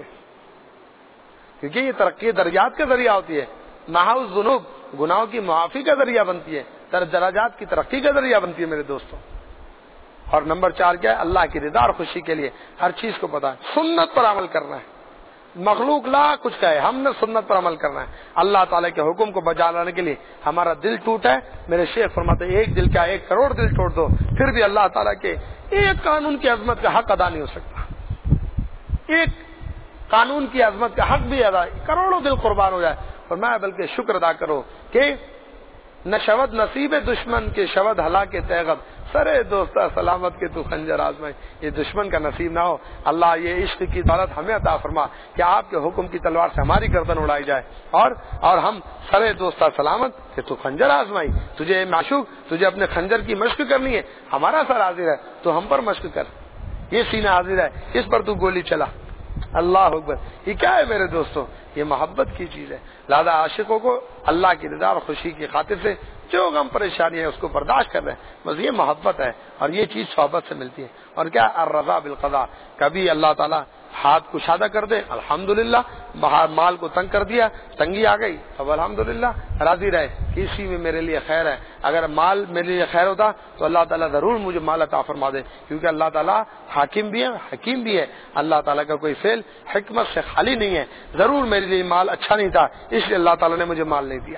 کیونکہ یہ ترقی درجات کا ذریعہ ہوتی ہے، محو الذنوب گناہوں کی معافی کا ذریعہ بنتی ہے، درجات کی ترقی کا ذریعہ بنتی ہے میرے دوستوں۔ اور نمبر چار کیا ہے؟ اللہ کی رضا اور خوشی کے لیے ہر چیز کو پتا ہے، سنت پر عمل کرنا ہے۔ مخلوق لا کچھ کہے، ہم نے سنت پر عمل کرنا ہے۔ اللہ تعالیٰ کے حکم کو بجا لانے کے لیے ہمارا دل ٹوٹا ہے، میرے شیخ فرماتے ہیں ایک دل کیا ایک کروڑ دل توڑ دو پھر بھی اللہ تعالیٰ کے ایک قانون کی عظمت کا حق ادا نہیں ہو سکتا، ایک قانون کی عظمت کا حق بھی ادا، کروڑوں دل قربان ہو جائے، اور میں بلکہ شکر ادا کرو کہ نہ شود نصیب دشمن کے شود ہلاک تیغب، سرے دوستا سلامت کے تو خنجر آزمائے، یہ دشمن کا نصیب نہ ہو۔ اللہ یہ عشق کی دولت ہمیں عطا فرما کہ آپ کے حکم کی تلوار سے ہماری گردن اڑائی جائے اور اور ہم سرے دوستا سلامت کہ تو خنجر آزمائی، تجھے معشوق تجھے اپنے خنجر کی مشق کرنی ہے، ہمارا سر حاضر ہے تو ہم پر مشق کر، یہ سینہ حاضر ہے اس پر تو گولی چلا۔ اللہ اکبر، یہ کیا ہے میرے دوستوں؟ یہ محبت کی چیز ہے۔ لہذا عاشقوں کو اللہ کی رضا اور خوشی کی خاطر سے جو غم پریشانی ہے اس کو برداشت کر رہے ہیں، بس یہ محبت ہے اور یہ چیز صحبت سے ملتی ہے۔ اور کیا؟ الرضا بالقضاء، کبھی اللہ تعالیٰ ہاتھ کشادہ کر دے الحمدللہ، باہر مال کو تنگ کر دیا، تنگی آ گئی اب الحمدللہ راضی رہے کہ اسی میں میرے لیے خیر ہے، اگر مال میرے لیے خیر ہوتا تو اللہ تعالیٰ ضرور مجھے مال عطا فرما دے، کیونکہ اللہ تعالیٰ حاکم بھی ہے حکیم بھی ہے، اللہ تعالیٰ کا کوئی فعل حکمت سے خالی نہیں ہے، ضرور میرے لیے مال اچھا نہیں تھا اس لیے اللہ تعالیٰ نے مجھے مال نہیں دیا،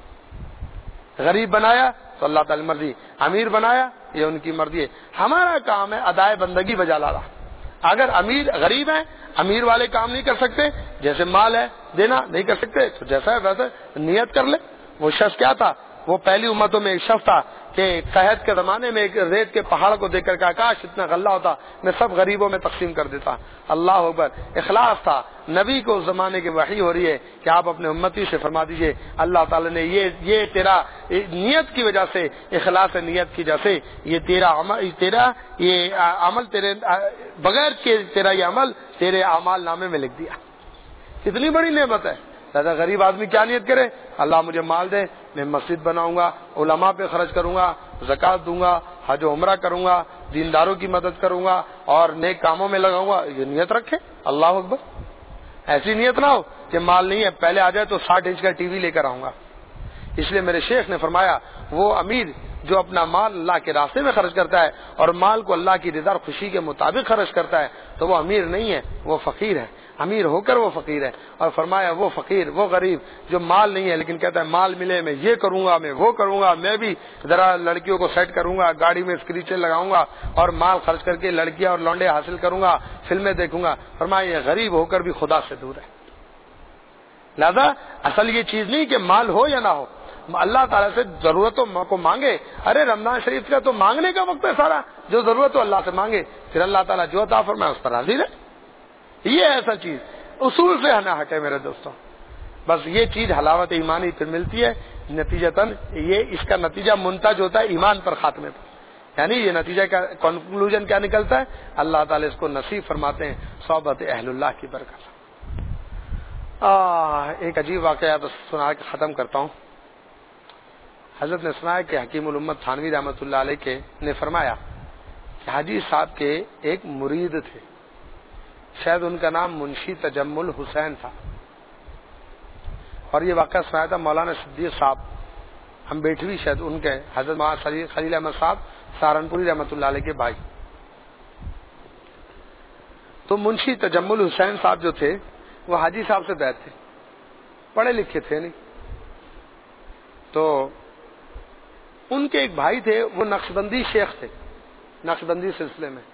غریب بنایا تو اللہ تعالیٰ مرضی، امیر بنایا یہ ان کی مرضی ہے، ہمارا کام ہے ادائے بندگی بجا لانا، اگر امیر غریب ہیں، امیر والے کام نہیں کر سکتے، جیسے مال ہے دینا نہیں کر سکتے، تو جیسا ہے ویسے نیت کر لے. وہ شخص کیا تھا؟ وہ پہلی امتوں میں ایک شخص تھا کہ قحط کے زمانے میں ایک ریت کے پہاڑ کو دیکھ کر کہا کاش اتنا غلہ ہوتا، میں سب غریبوں میں تقسیم کر دیتا. اللہ اکبر. اخلاص تھا. نبی کو اس زمانے کی وحی ہو رہی ہے کہ آپ اپنے امتی سے فرما دیجئے اللہ تعالیٰ نے یہ یہ تیرا نیت کی وجہ سے، اخلاص نیت کی وجہ سے یہ تیرا عمل تیرا یہ عمل تیرے بغیر کہ تیرا یہ عمل تیرے اعمال نامے میں لکھ دیا. کتنی بڑی نعمت ہے. زیادہ غریب آدمی کیا نیت کرے؟ اللہ مجھے مال دے، میں مسجد بناؤں گا، علماء پہ خرچ کروں گا، زکوٰۃ دوں گا، حج و عمرہ کروں گا، دینداروں کی مدد کروں گا اور نیک کاموں میں لگاؤں گا. یہ نیت رکھے. اللہ اکبر. ایسی نیت نہ ہو کہ مال نہیں ہے، پہلے آ جائے تو ساٹھ انچ کا ٹی وی لے کر آؤں گا. اس لیے میرے شیخ نے فرمایا وہ امیر جو اپنا مال اللہ کے راستے میں خرچ کرتا ہے اور مال کو اللہ کی رضا اور خوشی کے مطابق خرچ کرتا ہے تو وہ امیر نہیں ہے، وہ فقیر ہے. امیر ہو کر وہ فقیر ہے. اور فرمایا وہ فقیر، وہ غریب جو مال نہیں ہے لیکن کہتا ہے مال ملے میں یہ کروں گا، میں وہ کروں گا، میں بھی ذرا لڑکیوں کو سیٹ کروں گا، گاڑی میں اسکریچیں لگاؤں گا اور مال خرچ کر کے لڑکیاں اور لونڈے حاصل کروں گا، فلمیں دیکھوں گا. فرمایا یہ غریب ہو کر بھی خدا سے دور ہے. لہذا اصل یہ چیز نہیں کہ مال ہو یا نہ ہو، اللہ تعالیٰ سے ضرورتوں کو مانگے. ارے رمضان شریف کا تو مانگنے کا وقت ہے سارا، جو ضرورت ہو اللہ سے مانگے، پھر اللہ تعالیٰ جو عطا فرمائے اس پر حاضر ہے. یہ ایسا چیز اصول سے نہ ہٹے میرے دوستوں. بس یہ چیز حلاوت ایمانی پھر ملتی ہے. نتیجتاً یہ اس کا نتیجہ منتج ہوتا ہے ایمان پر خاتمے پر. یعنی یہ نتیجہ کا کنکلوژن کیا نکلتا ہے؟ اللہ تعالیٰ اس کو نصیب فرماتے ہیں صحبت اہل اللہ کی برکت. ایک عجیب واقعہ تو سنا کے ختم کرتا ہوں. حضرت نے سنایا کہ حکیم الامت تھانوی رحمۃ اللہ علیہ کے نے فرمایا کہ حاجی صاحب کے ایک مرید تھے، شاید ان کا نام منشی تجمل حسین تھا، اور یہ واقعہ سنایا تھا مولانا صدیق صاحب ہم بیٹھوی شاید ان کے حضرت خلیل احمد صاحب سہارنپوری رحمۃ اللہ علیہ کے بھائی. تو منشی تجمل حسین صاحب جو تھے وہ حاجی صاحب سے بیعت تھے، پڑھے لکھے تھے نہیں. تو ان کے ایک بھائی تھے وہ نقشبندی شیخ تھے، نقشبندی سلسلے میں.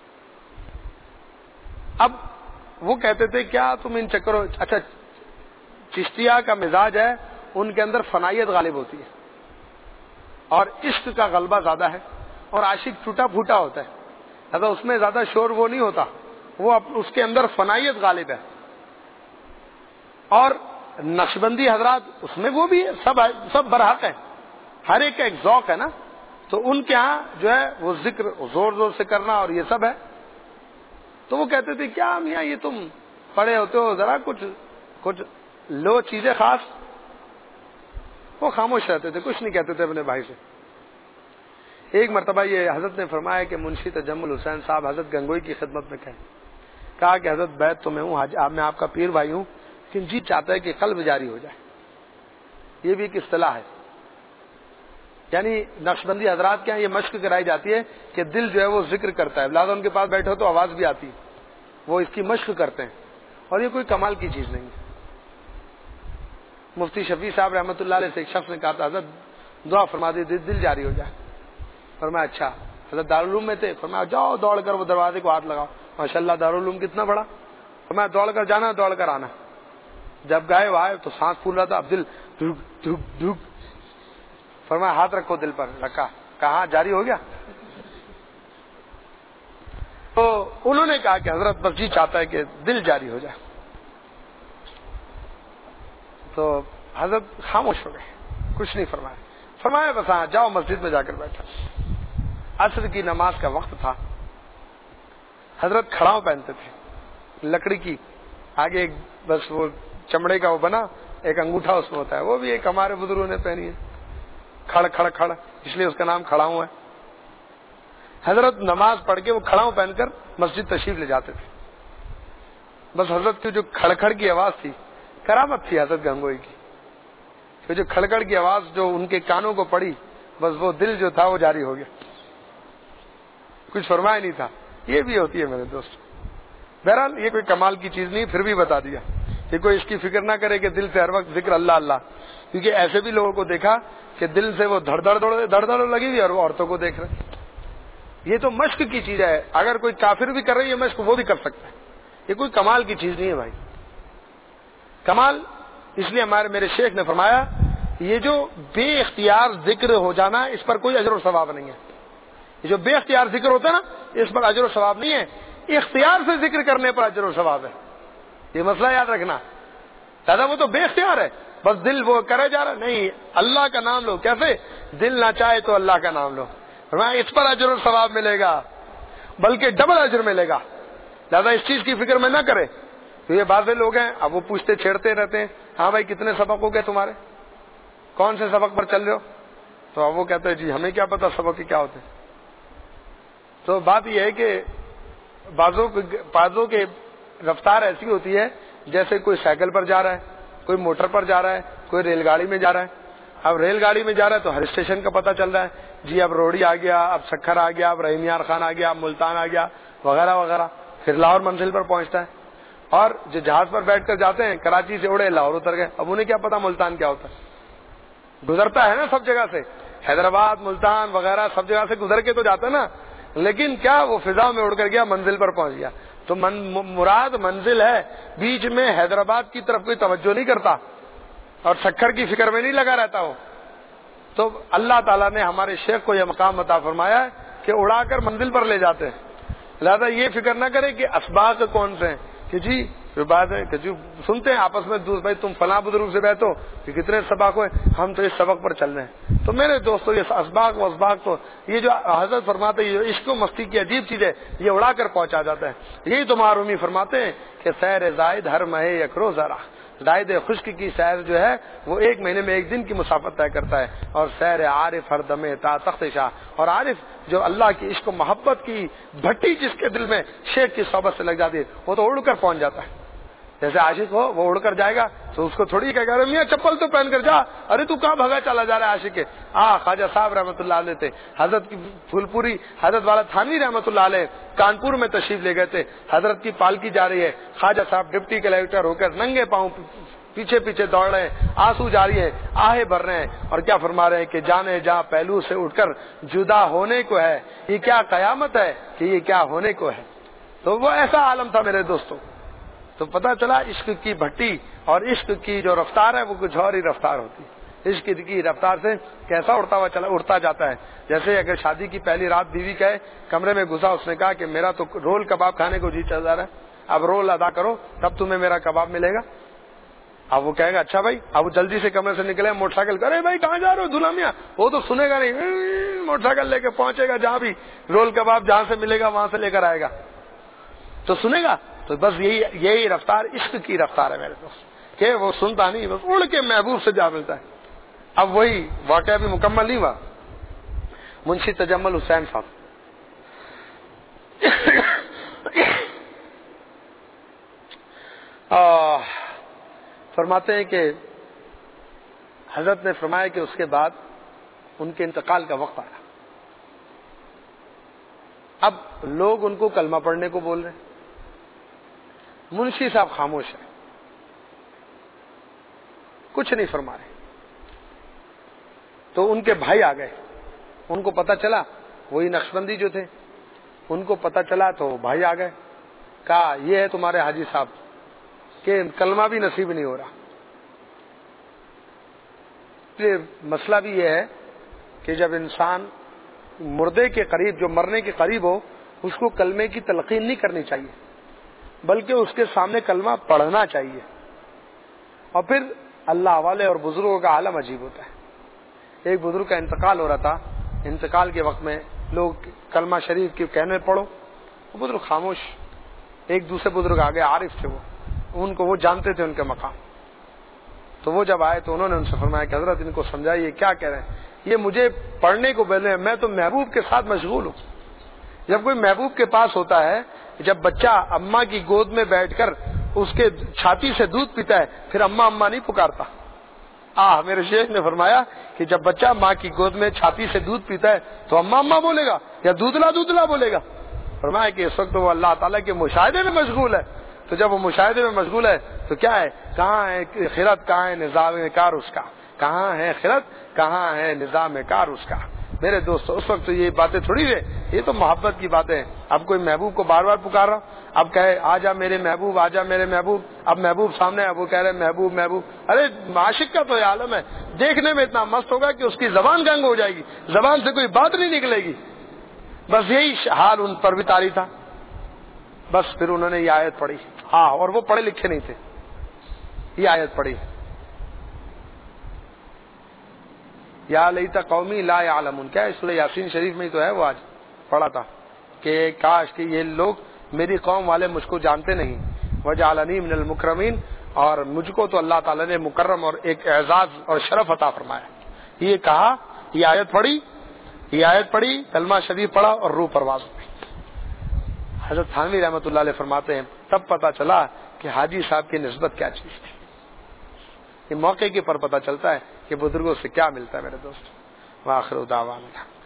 اب وہ کہتے تھے کیا تم ان چکروں، اچھا چشتیہ کا مزاج ہے ان کے اندر فنائیت غالب ہوتی ہے اور عشق کا غلبہ زیادہ ہے اور عاشق ٹوٹا پھوٹا ہوتا ہے، اگر اس میں زیادہ شور وہ نہیں ہوتا، وہ اس کے اندر فنائیت غالب ہے. اور نقشبندی حضرات اس میں وہ بھی ہے، سب سب برحق ہے، ہر ایک کا ایک ذوق ہے نا. تو ان کے ہاں جو ہے وہ ذکر زور زور سے کرنا اور یہ سب ہے. تو وہ کہتے تھے کیا میاں یہ تم پڑے ہوتے ہو، ذرا کچھ کچھ لو چیزیں خاص. وہ خاموش رہتے تھے، کچھ نہیں کہتے تھے اپنے بھائی سے. ایک مرتبہ یہ حضرت نے فرمایا کہ منشی تجمل حسین صاحب حضرت گنگوئی کی خدمت میں کہیں، کہا کہ حضرت بیعت تو میں ہوں، میں آپ کا پیر بھائی ہوں، لیکن جی چاہتا ہے کہ قلب جاری ہو جائے. یہ بھی ایک اصطلاح ہے، یعنی نقشبندی حضرات کے یہاں یہ مشق کرائی جاتی ہے کہ دل جو ہے وہ ذکر کرتا ہے. لہٰذا ان کے پاس بیٹھو تو آواز بھی آتی ہے، وہ اس کی مشق کرتے ہیں اور یہ کوئی کمال کی چیز نہیں ہے. مفتی شفیع صاحب رحمۃ اللہ علیہ سے ایک شخص نے کہا تھا حضرت دعا فرما دی دل جاری ہو جائے. فرمایا اچھا. حضرت دارالعلوم میں تھے، فرمایا جاؤ دوڑ کر وہ دروازے کو ہاتھ لگاؤ. ماشاء اللہ دارالعلوم کتنا بڑا. فرمایا دوڑ کر جانا دوڑ کر آنا. جب گئے وہ آئے تو سانس پھول رہا تھا، اب دل دھک دھک دھک. فرمایا ہاتھ رکھو دل پر، رکھا، کہاں جاری ہو گیا. تو انہوں نے کہا کہ حضرت بس جی چاہتا ہے کہ دل جاری ہو جائے. تو حضرت خاموش ہو گئے، کچھ نہیں فرمایا. فرمایا بس ہاں جاؤ مسجد میں جا کر بیٹھا. عصر کی نماز کا وقت تھا. حضرت کھڑاؤں پہنتے تھے لکڑی کی، آگے ایک بس وہ چمڑے کا وہ بنا ایک انگوٹھا اس میں ہوتا ہے، وہ بھی ایک ہمارے بزرگوں نے پہنی ہے، کھڑ کھڑ کھڑ، اس لیے اس کا نام کھڑاؤں ہے. حضرت نماز پڑھ کے وہ کھڑاؤں پہن کر مسجد تشریف لے جاتے تھے. بس حضرت کی جو کھڑکھڑ کی آواز تھی کرامت تھی حضرت گنگوئی کی. تو جو کھڑکھڑ کی آواز جو ان کے کانوں کو پڑی، بس وہ دل جو تھا وہ جاری ہو گیا، کچھ فرمایا نہیں تھا. یہ بھی ہوتی ہے میرے دوست. بہرحال یہ کوئی کمال کی چیز نہیں، پھر بھی بتا دیا کہ کوئی اس کی فکر نہ کرے کہ دل سے ہر وقت ذکر اللہ اللہ، کیونکہ ایسے بھی لوگوں کو دیکھا کہ دل سے وہ دھڑ دھڑ دھڑ دھڑ لگی ہوئی اور وہ عورتوں کو دیکھ رہے. یہ تو مشق کی چیز ہے. اگر کوئی کافر بھی کر رہی ہے مشق وہ بھی کر سکتا ہے. یہ کوئی کمال کی چیز نہیں ہے بھائی. کمال اس لیے ہمارے میرے شیخ نے فرمایا یہ جو بے اختیار ذکر ہو جانا اس پر کوئی اجر و ثواب نہیں ہے. یہ جو بے اختیار ذکر ہوتا ہے نا اس پر اجر و ثواب نہیں ہے. اختیار سے ذکر کرنے پر اجر و ثواب ہے. یہ مسئلہ یاد رکھنا. دادا وہ تو بے اختیار ہے, بس دل وہ کرے جا رہا. نہیں, اللہ کا نام لو. کیسے؟ دل نہ چاہے تو اللہ کا نام لو, اس پر اجر و ثواب ملے گا, بلکہ ڈبل اجر ملے گا. دادا اس چیز کی فکر میں نہ کرے. تو یہ بعض لوگ ہیں اب وہ پوچھتے چھیڑتے رہتے ہیں, ہاں بھائی کتنے سبق ہو گئے تمہارے, کون سے سبق پر چل رہے ہو؟ تو اب وہ کہتے ہیں جی ہمیں کیا پتا سبق کے کیا ہوتے ہیں. تو بات یہ ہے کہ بازوں بازوں کے رفتار ایسی ہوتی ہے جیسے کوئی سائیکل پر جا رہا ہے, کوئی موٹر پر جا رہا ہے, کوئی ریل گاڑی میں جا رہا ہے. اب ریل گاڑی میں جا رہا ہے تو ہر اسٹیشن کا پتہ چل رہا ہے, جی اب روڑی آ گیا, اب سکھر آ گیا, اب رحیمیار خان آ گیا, اب ملتان آ گیا, وغیرہ وغیرہ. پھر لاہور منزل پر پہنچتا ہے. اور جو جہاز پر بیٹھ کر جاتے ہیں کراچی سے اڑے لاہور اتر گئے, اب انہیں کیا پتا ملتان کیا ہوتا ہے. گزرتا ہے نا سب جگہ سے, حیدرآباد ملتان وغیرہ سب جگہ سے گزر کے تو جاتا ہے نا, لیکن کیا وہ فضا میں اڑ کر گیا, منزل پر پہنچ گیا. تو من مراد منزل ہے, بیچ میں حیدرآباد کی طرف کوئی توجہ نہیں کرتا اور سکھر کی فکر میں نہیں لگا رہتا ہو. تو اللہ تعالیٰ نے ہمارے شیخ کو یہ مقام عطا فرمایا ہے کہ اڑا کر منزل پر لے جاتے ہیں. لہذا یہ فکر نہ کرے کہ اسباق کون سے ہیں, کہ جی بات ہے کہ جو سنتے ہیں آپس میں دوست بھائی تم فلاں بزرگ سے بیٹھو کہ کتنے سبق ہوئے, ہم تو اس سبق پر چل رہے ہیں. تو میرے دوستو یہ اسباق و اسباق تو یہ جو حضرت فرماتے ہیں یہ عشق و مستی کی عجیب چیز ہے, یہ اڑا کر پہنچا جاتا ہے. یہی تو معرومی فرماتے ہیں کہ سیر زائد ہر ماہ یک روز ذرا, زائد خشک کی سیر جو ہے وہ ایک مہینے میں ایک دن کی مسافت طے کرتا ہے, اور سیر عارف ہر دمے تا تخت شاہ. اور عارف جو اللہ کی عشق و محبت کی بھٹی جس کے دل میں شیخ کی صحبت سے لگ جاتی ہے وہ تو اڑ کر پہنچ جاتا ہے. جیسے عاشق ہو وہ اڑ کر جائے گا تو اس کو تھوڑی کہ گا میاں چپل تو پہن کر جا, ارے تو کہاں بھگا چلا جا رہا ہے عاشق کے. ہاں خواجہ صاحب رحمۃ اللہ علیہ تھے, حضرت کی پھول پوری حضرت والا تھانوی رحمۃ اللہ علیہ کانپور میں تشریف لے گئے تھے. حضرت کی پالکی جا رہی ہے, خواجہ صاحب ڈپٹی کلیکٹر ہو کر ننگے پاؤں پیچھے پیچھے دوڑ رہے ہیں, آنسو جاری ہے, آہے بھر رہے ہیں, اور کیا فرما رہے ہیں کہ جانے جہاں پہلو سے اٹھ کر جدا ہونے کو ہے, یہ کیا قیامت ہے کہ یہ کیا ہونے کو ہے. تو وہ ایسا عالم تھا میرے دوستوں. تو پتہ چلا عشق کی بھٹی اور عشق کی جو رفتار ہے وہ کچھ اور ہی رفتار ہوتی ہے. عشق کی رفتار سے کیسا اڑتا ہوا چلا اڑتا جاتا ہے. جیسے اگر شادی کی پہلی رات بیوی کہے, کمرے میں گھسا, اس نے کہا کہ میرا تو رول کباب کھانے کو جی چل رہا ہے, اب رول ادا کرو تب تمہیں میرا کباب ملے گا. اب وہ کہے گا اچھا بھائی. اب وہ جلدی سے کمرے سے نکلے, موٹر سائیکل کرے بھائی کہاں جا رہے ہو دلہا میاں, وہ تو سنے گا نہیں, موٹر سائیکل لے کے پہنچے گا جہاں بھی رول کباب جہاں سے ملے گا وہاں سے لے کر آئے گا تو سنے گا. تو بس یہی یہی رفتار عشق کی رفتار ہے میرے دوست, کہ وہ سنتا نہیں, بس اڑ کے محبوب سے جا ملتا ہے. اب وہی واقعہ بھی مکمل نہیں ہوا. منشی تجمل حسین صاحب فرماتے ہیں کہ حضرت نے فرمایا کہ اس کے بعد ان کے انتقال کا وقت آیا. اب لوگ ان کو کلمہ پڑھنے کو بول رہے ہیں, منشی صاحب خاموش ہے, کچھ نہیں فرما رہے. تو ان کے بھائی آ گئے, ان کو پتا چلا, وہی نقشبندی جو تھے ان کو پتا چلا تو بھائی آ گئے, کہا یہ ہے تمہارے حاجی صاحب کہ کلمہ بھی نصیب نہیں ہو رہا. مسئلہ بھی یہ ہے کہ جب انسان مردے کے قریب, جو مرنے کے قریب ہو, اس کو کلمے کی تلقین نہیں کرنی چاہیے, بلکہ اس کے سامنے کلمہ پڑھنا چاہیے. اور پھر اللہ والے اور بزرگوں کا عالم عجیب ہوتا ہے. ایک بزرگ کا انتقال ہو رہا تھا, انتقال کے وقت میں لوگ کلمہ شریف کی کہنے پڑھو, وہ بزرگ خاموش. ایک دوسرے بزرگ آگے عارف تھے, وہ ان کو وہ جانتے تھے ان کے مقام. تو وہ جب آئے تو انہوں نے ان سے فرمایا کہ حضرت ان کو سمجھائیے کیا کہہ رہے ہیں, یہ مجھے پڑھنے کو بول رہے ہیں, میں تو محبوب کے ساتھ مشغول ہوں. جب کوئی محبوب کے پاس ہوتا ہے, جب بچہ اماں کی گود میں بیٹھ کر اس کے چھاتی سے دودھ پیتا ہے, پھر اماں اماں نہیں پکارتا. آہ میرے شیخ نے فرمایا کہ جب بچہ ماں کی گود میں چھاتی سے دودھ پیتا ہے تو اماں اماں بولے گا یا دودھلا دودھلا بولے گا. فرمایا کہ اس وقت وہ اللہ تعالیٰ کے مشاہدے میں مشغول ہے. تو جب وہ مشاہدے میں مشغول ہے تو کیا ہے, کہاں ہے خرد, کہاں ہے نظام کار اس کا, کہاں ہے خرد, کہاں ہے نظام کار اس کا. میرے دوست اس وقت تو یہ باتیں تھوڑی ہے، یہ تو محبت کی باتیں ہیں. اب کوئی محبوب کو بار بار پکار رہا، اب کہے آجا میرے محبوب، آجا میرے محبوب، اب محبوب سامنے ہے، وہ کہہ رہے محبوب محبوب. ارے عاشق کا تو یہ عالم ہے، دیکھنے میں اتنا مست ہوگا کہ اس کی زبان گنگ ہو جائے گی، زبان سے کوئی بات نہیں نکلے گی. بس یہی حال ان پر بھی طاری تھا. بس پھر انہوں نے یہ آیت پڑھی. ہاں، اور وہ پڑھے لکھے نہیں تھے. یہ آیت پڑھی، یا لیت قومی لا یعلمون. کیا سورہ یاسین شریف میں ہی تو ہے، وہ آج پڑھا تھا کہ کاش کہ یہ لوگ میری قوم والے مجھ کو جانتے نہیں. وجعلنی من المکرمین، اور مجھ کو تو اللہ تعالیٰ نے مکرم اور ایک اعزاز اور شرف عطا فرمایا. یہ کہا، یہ آیت پڑھی، یہ آیت پڑھی، کلمہ شریف پڑھا اور روح پرواز ہوئی. حضرت تھانوی رحمۃ اللہ علیہ فرماتے ہیں تب پتہ چلا کہ حاجی صاحب کی نسبت کیا چیز تھی. یہ موقع کے پر پتہ چلتا ہے کہ بزرگوں سے کیا ملتا ہے میرے دوست. وآخر دعوانا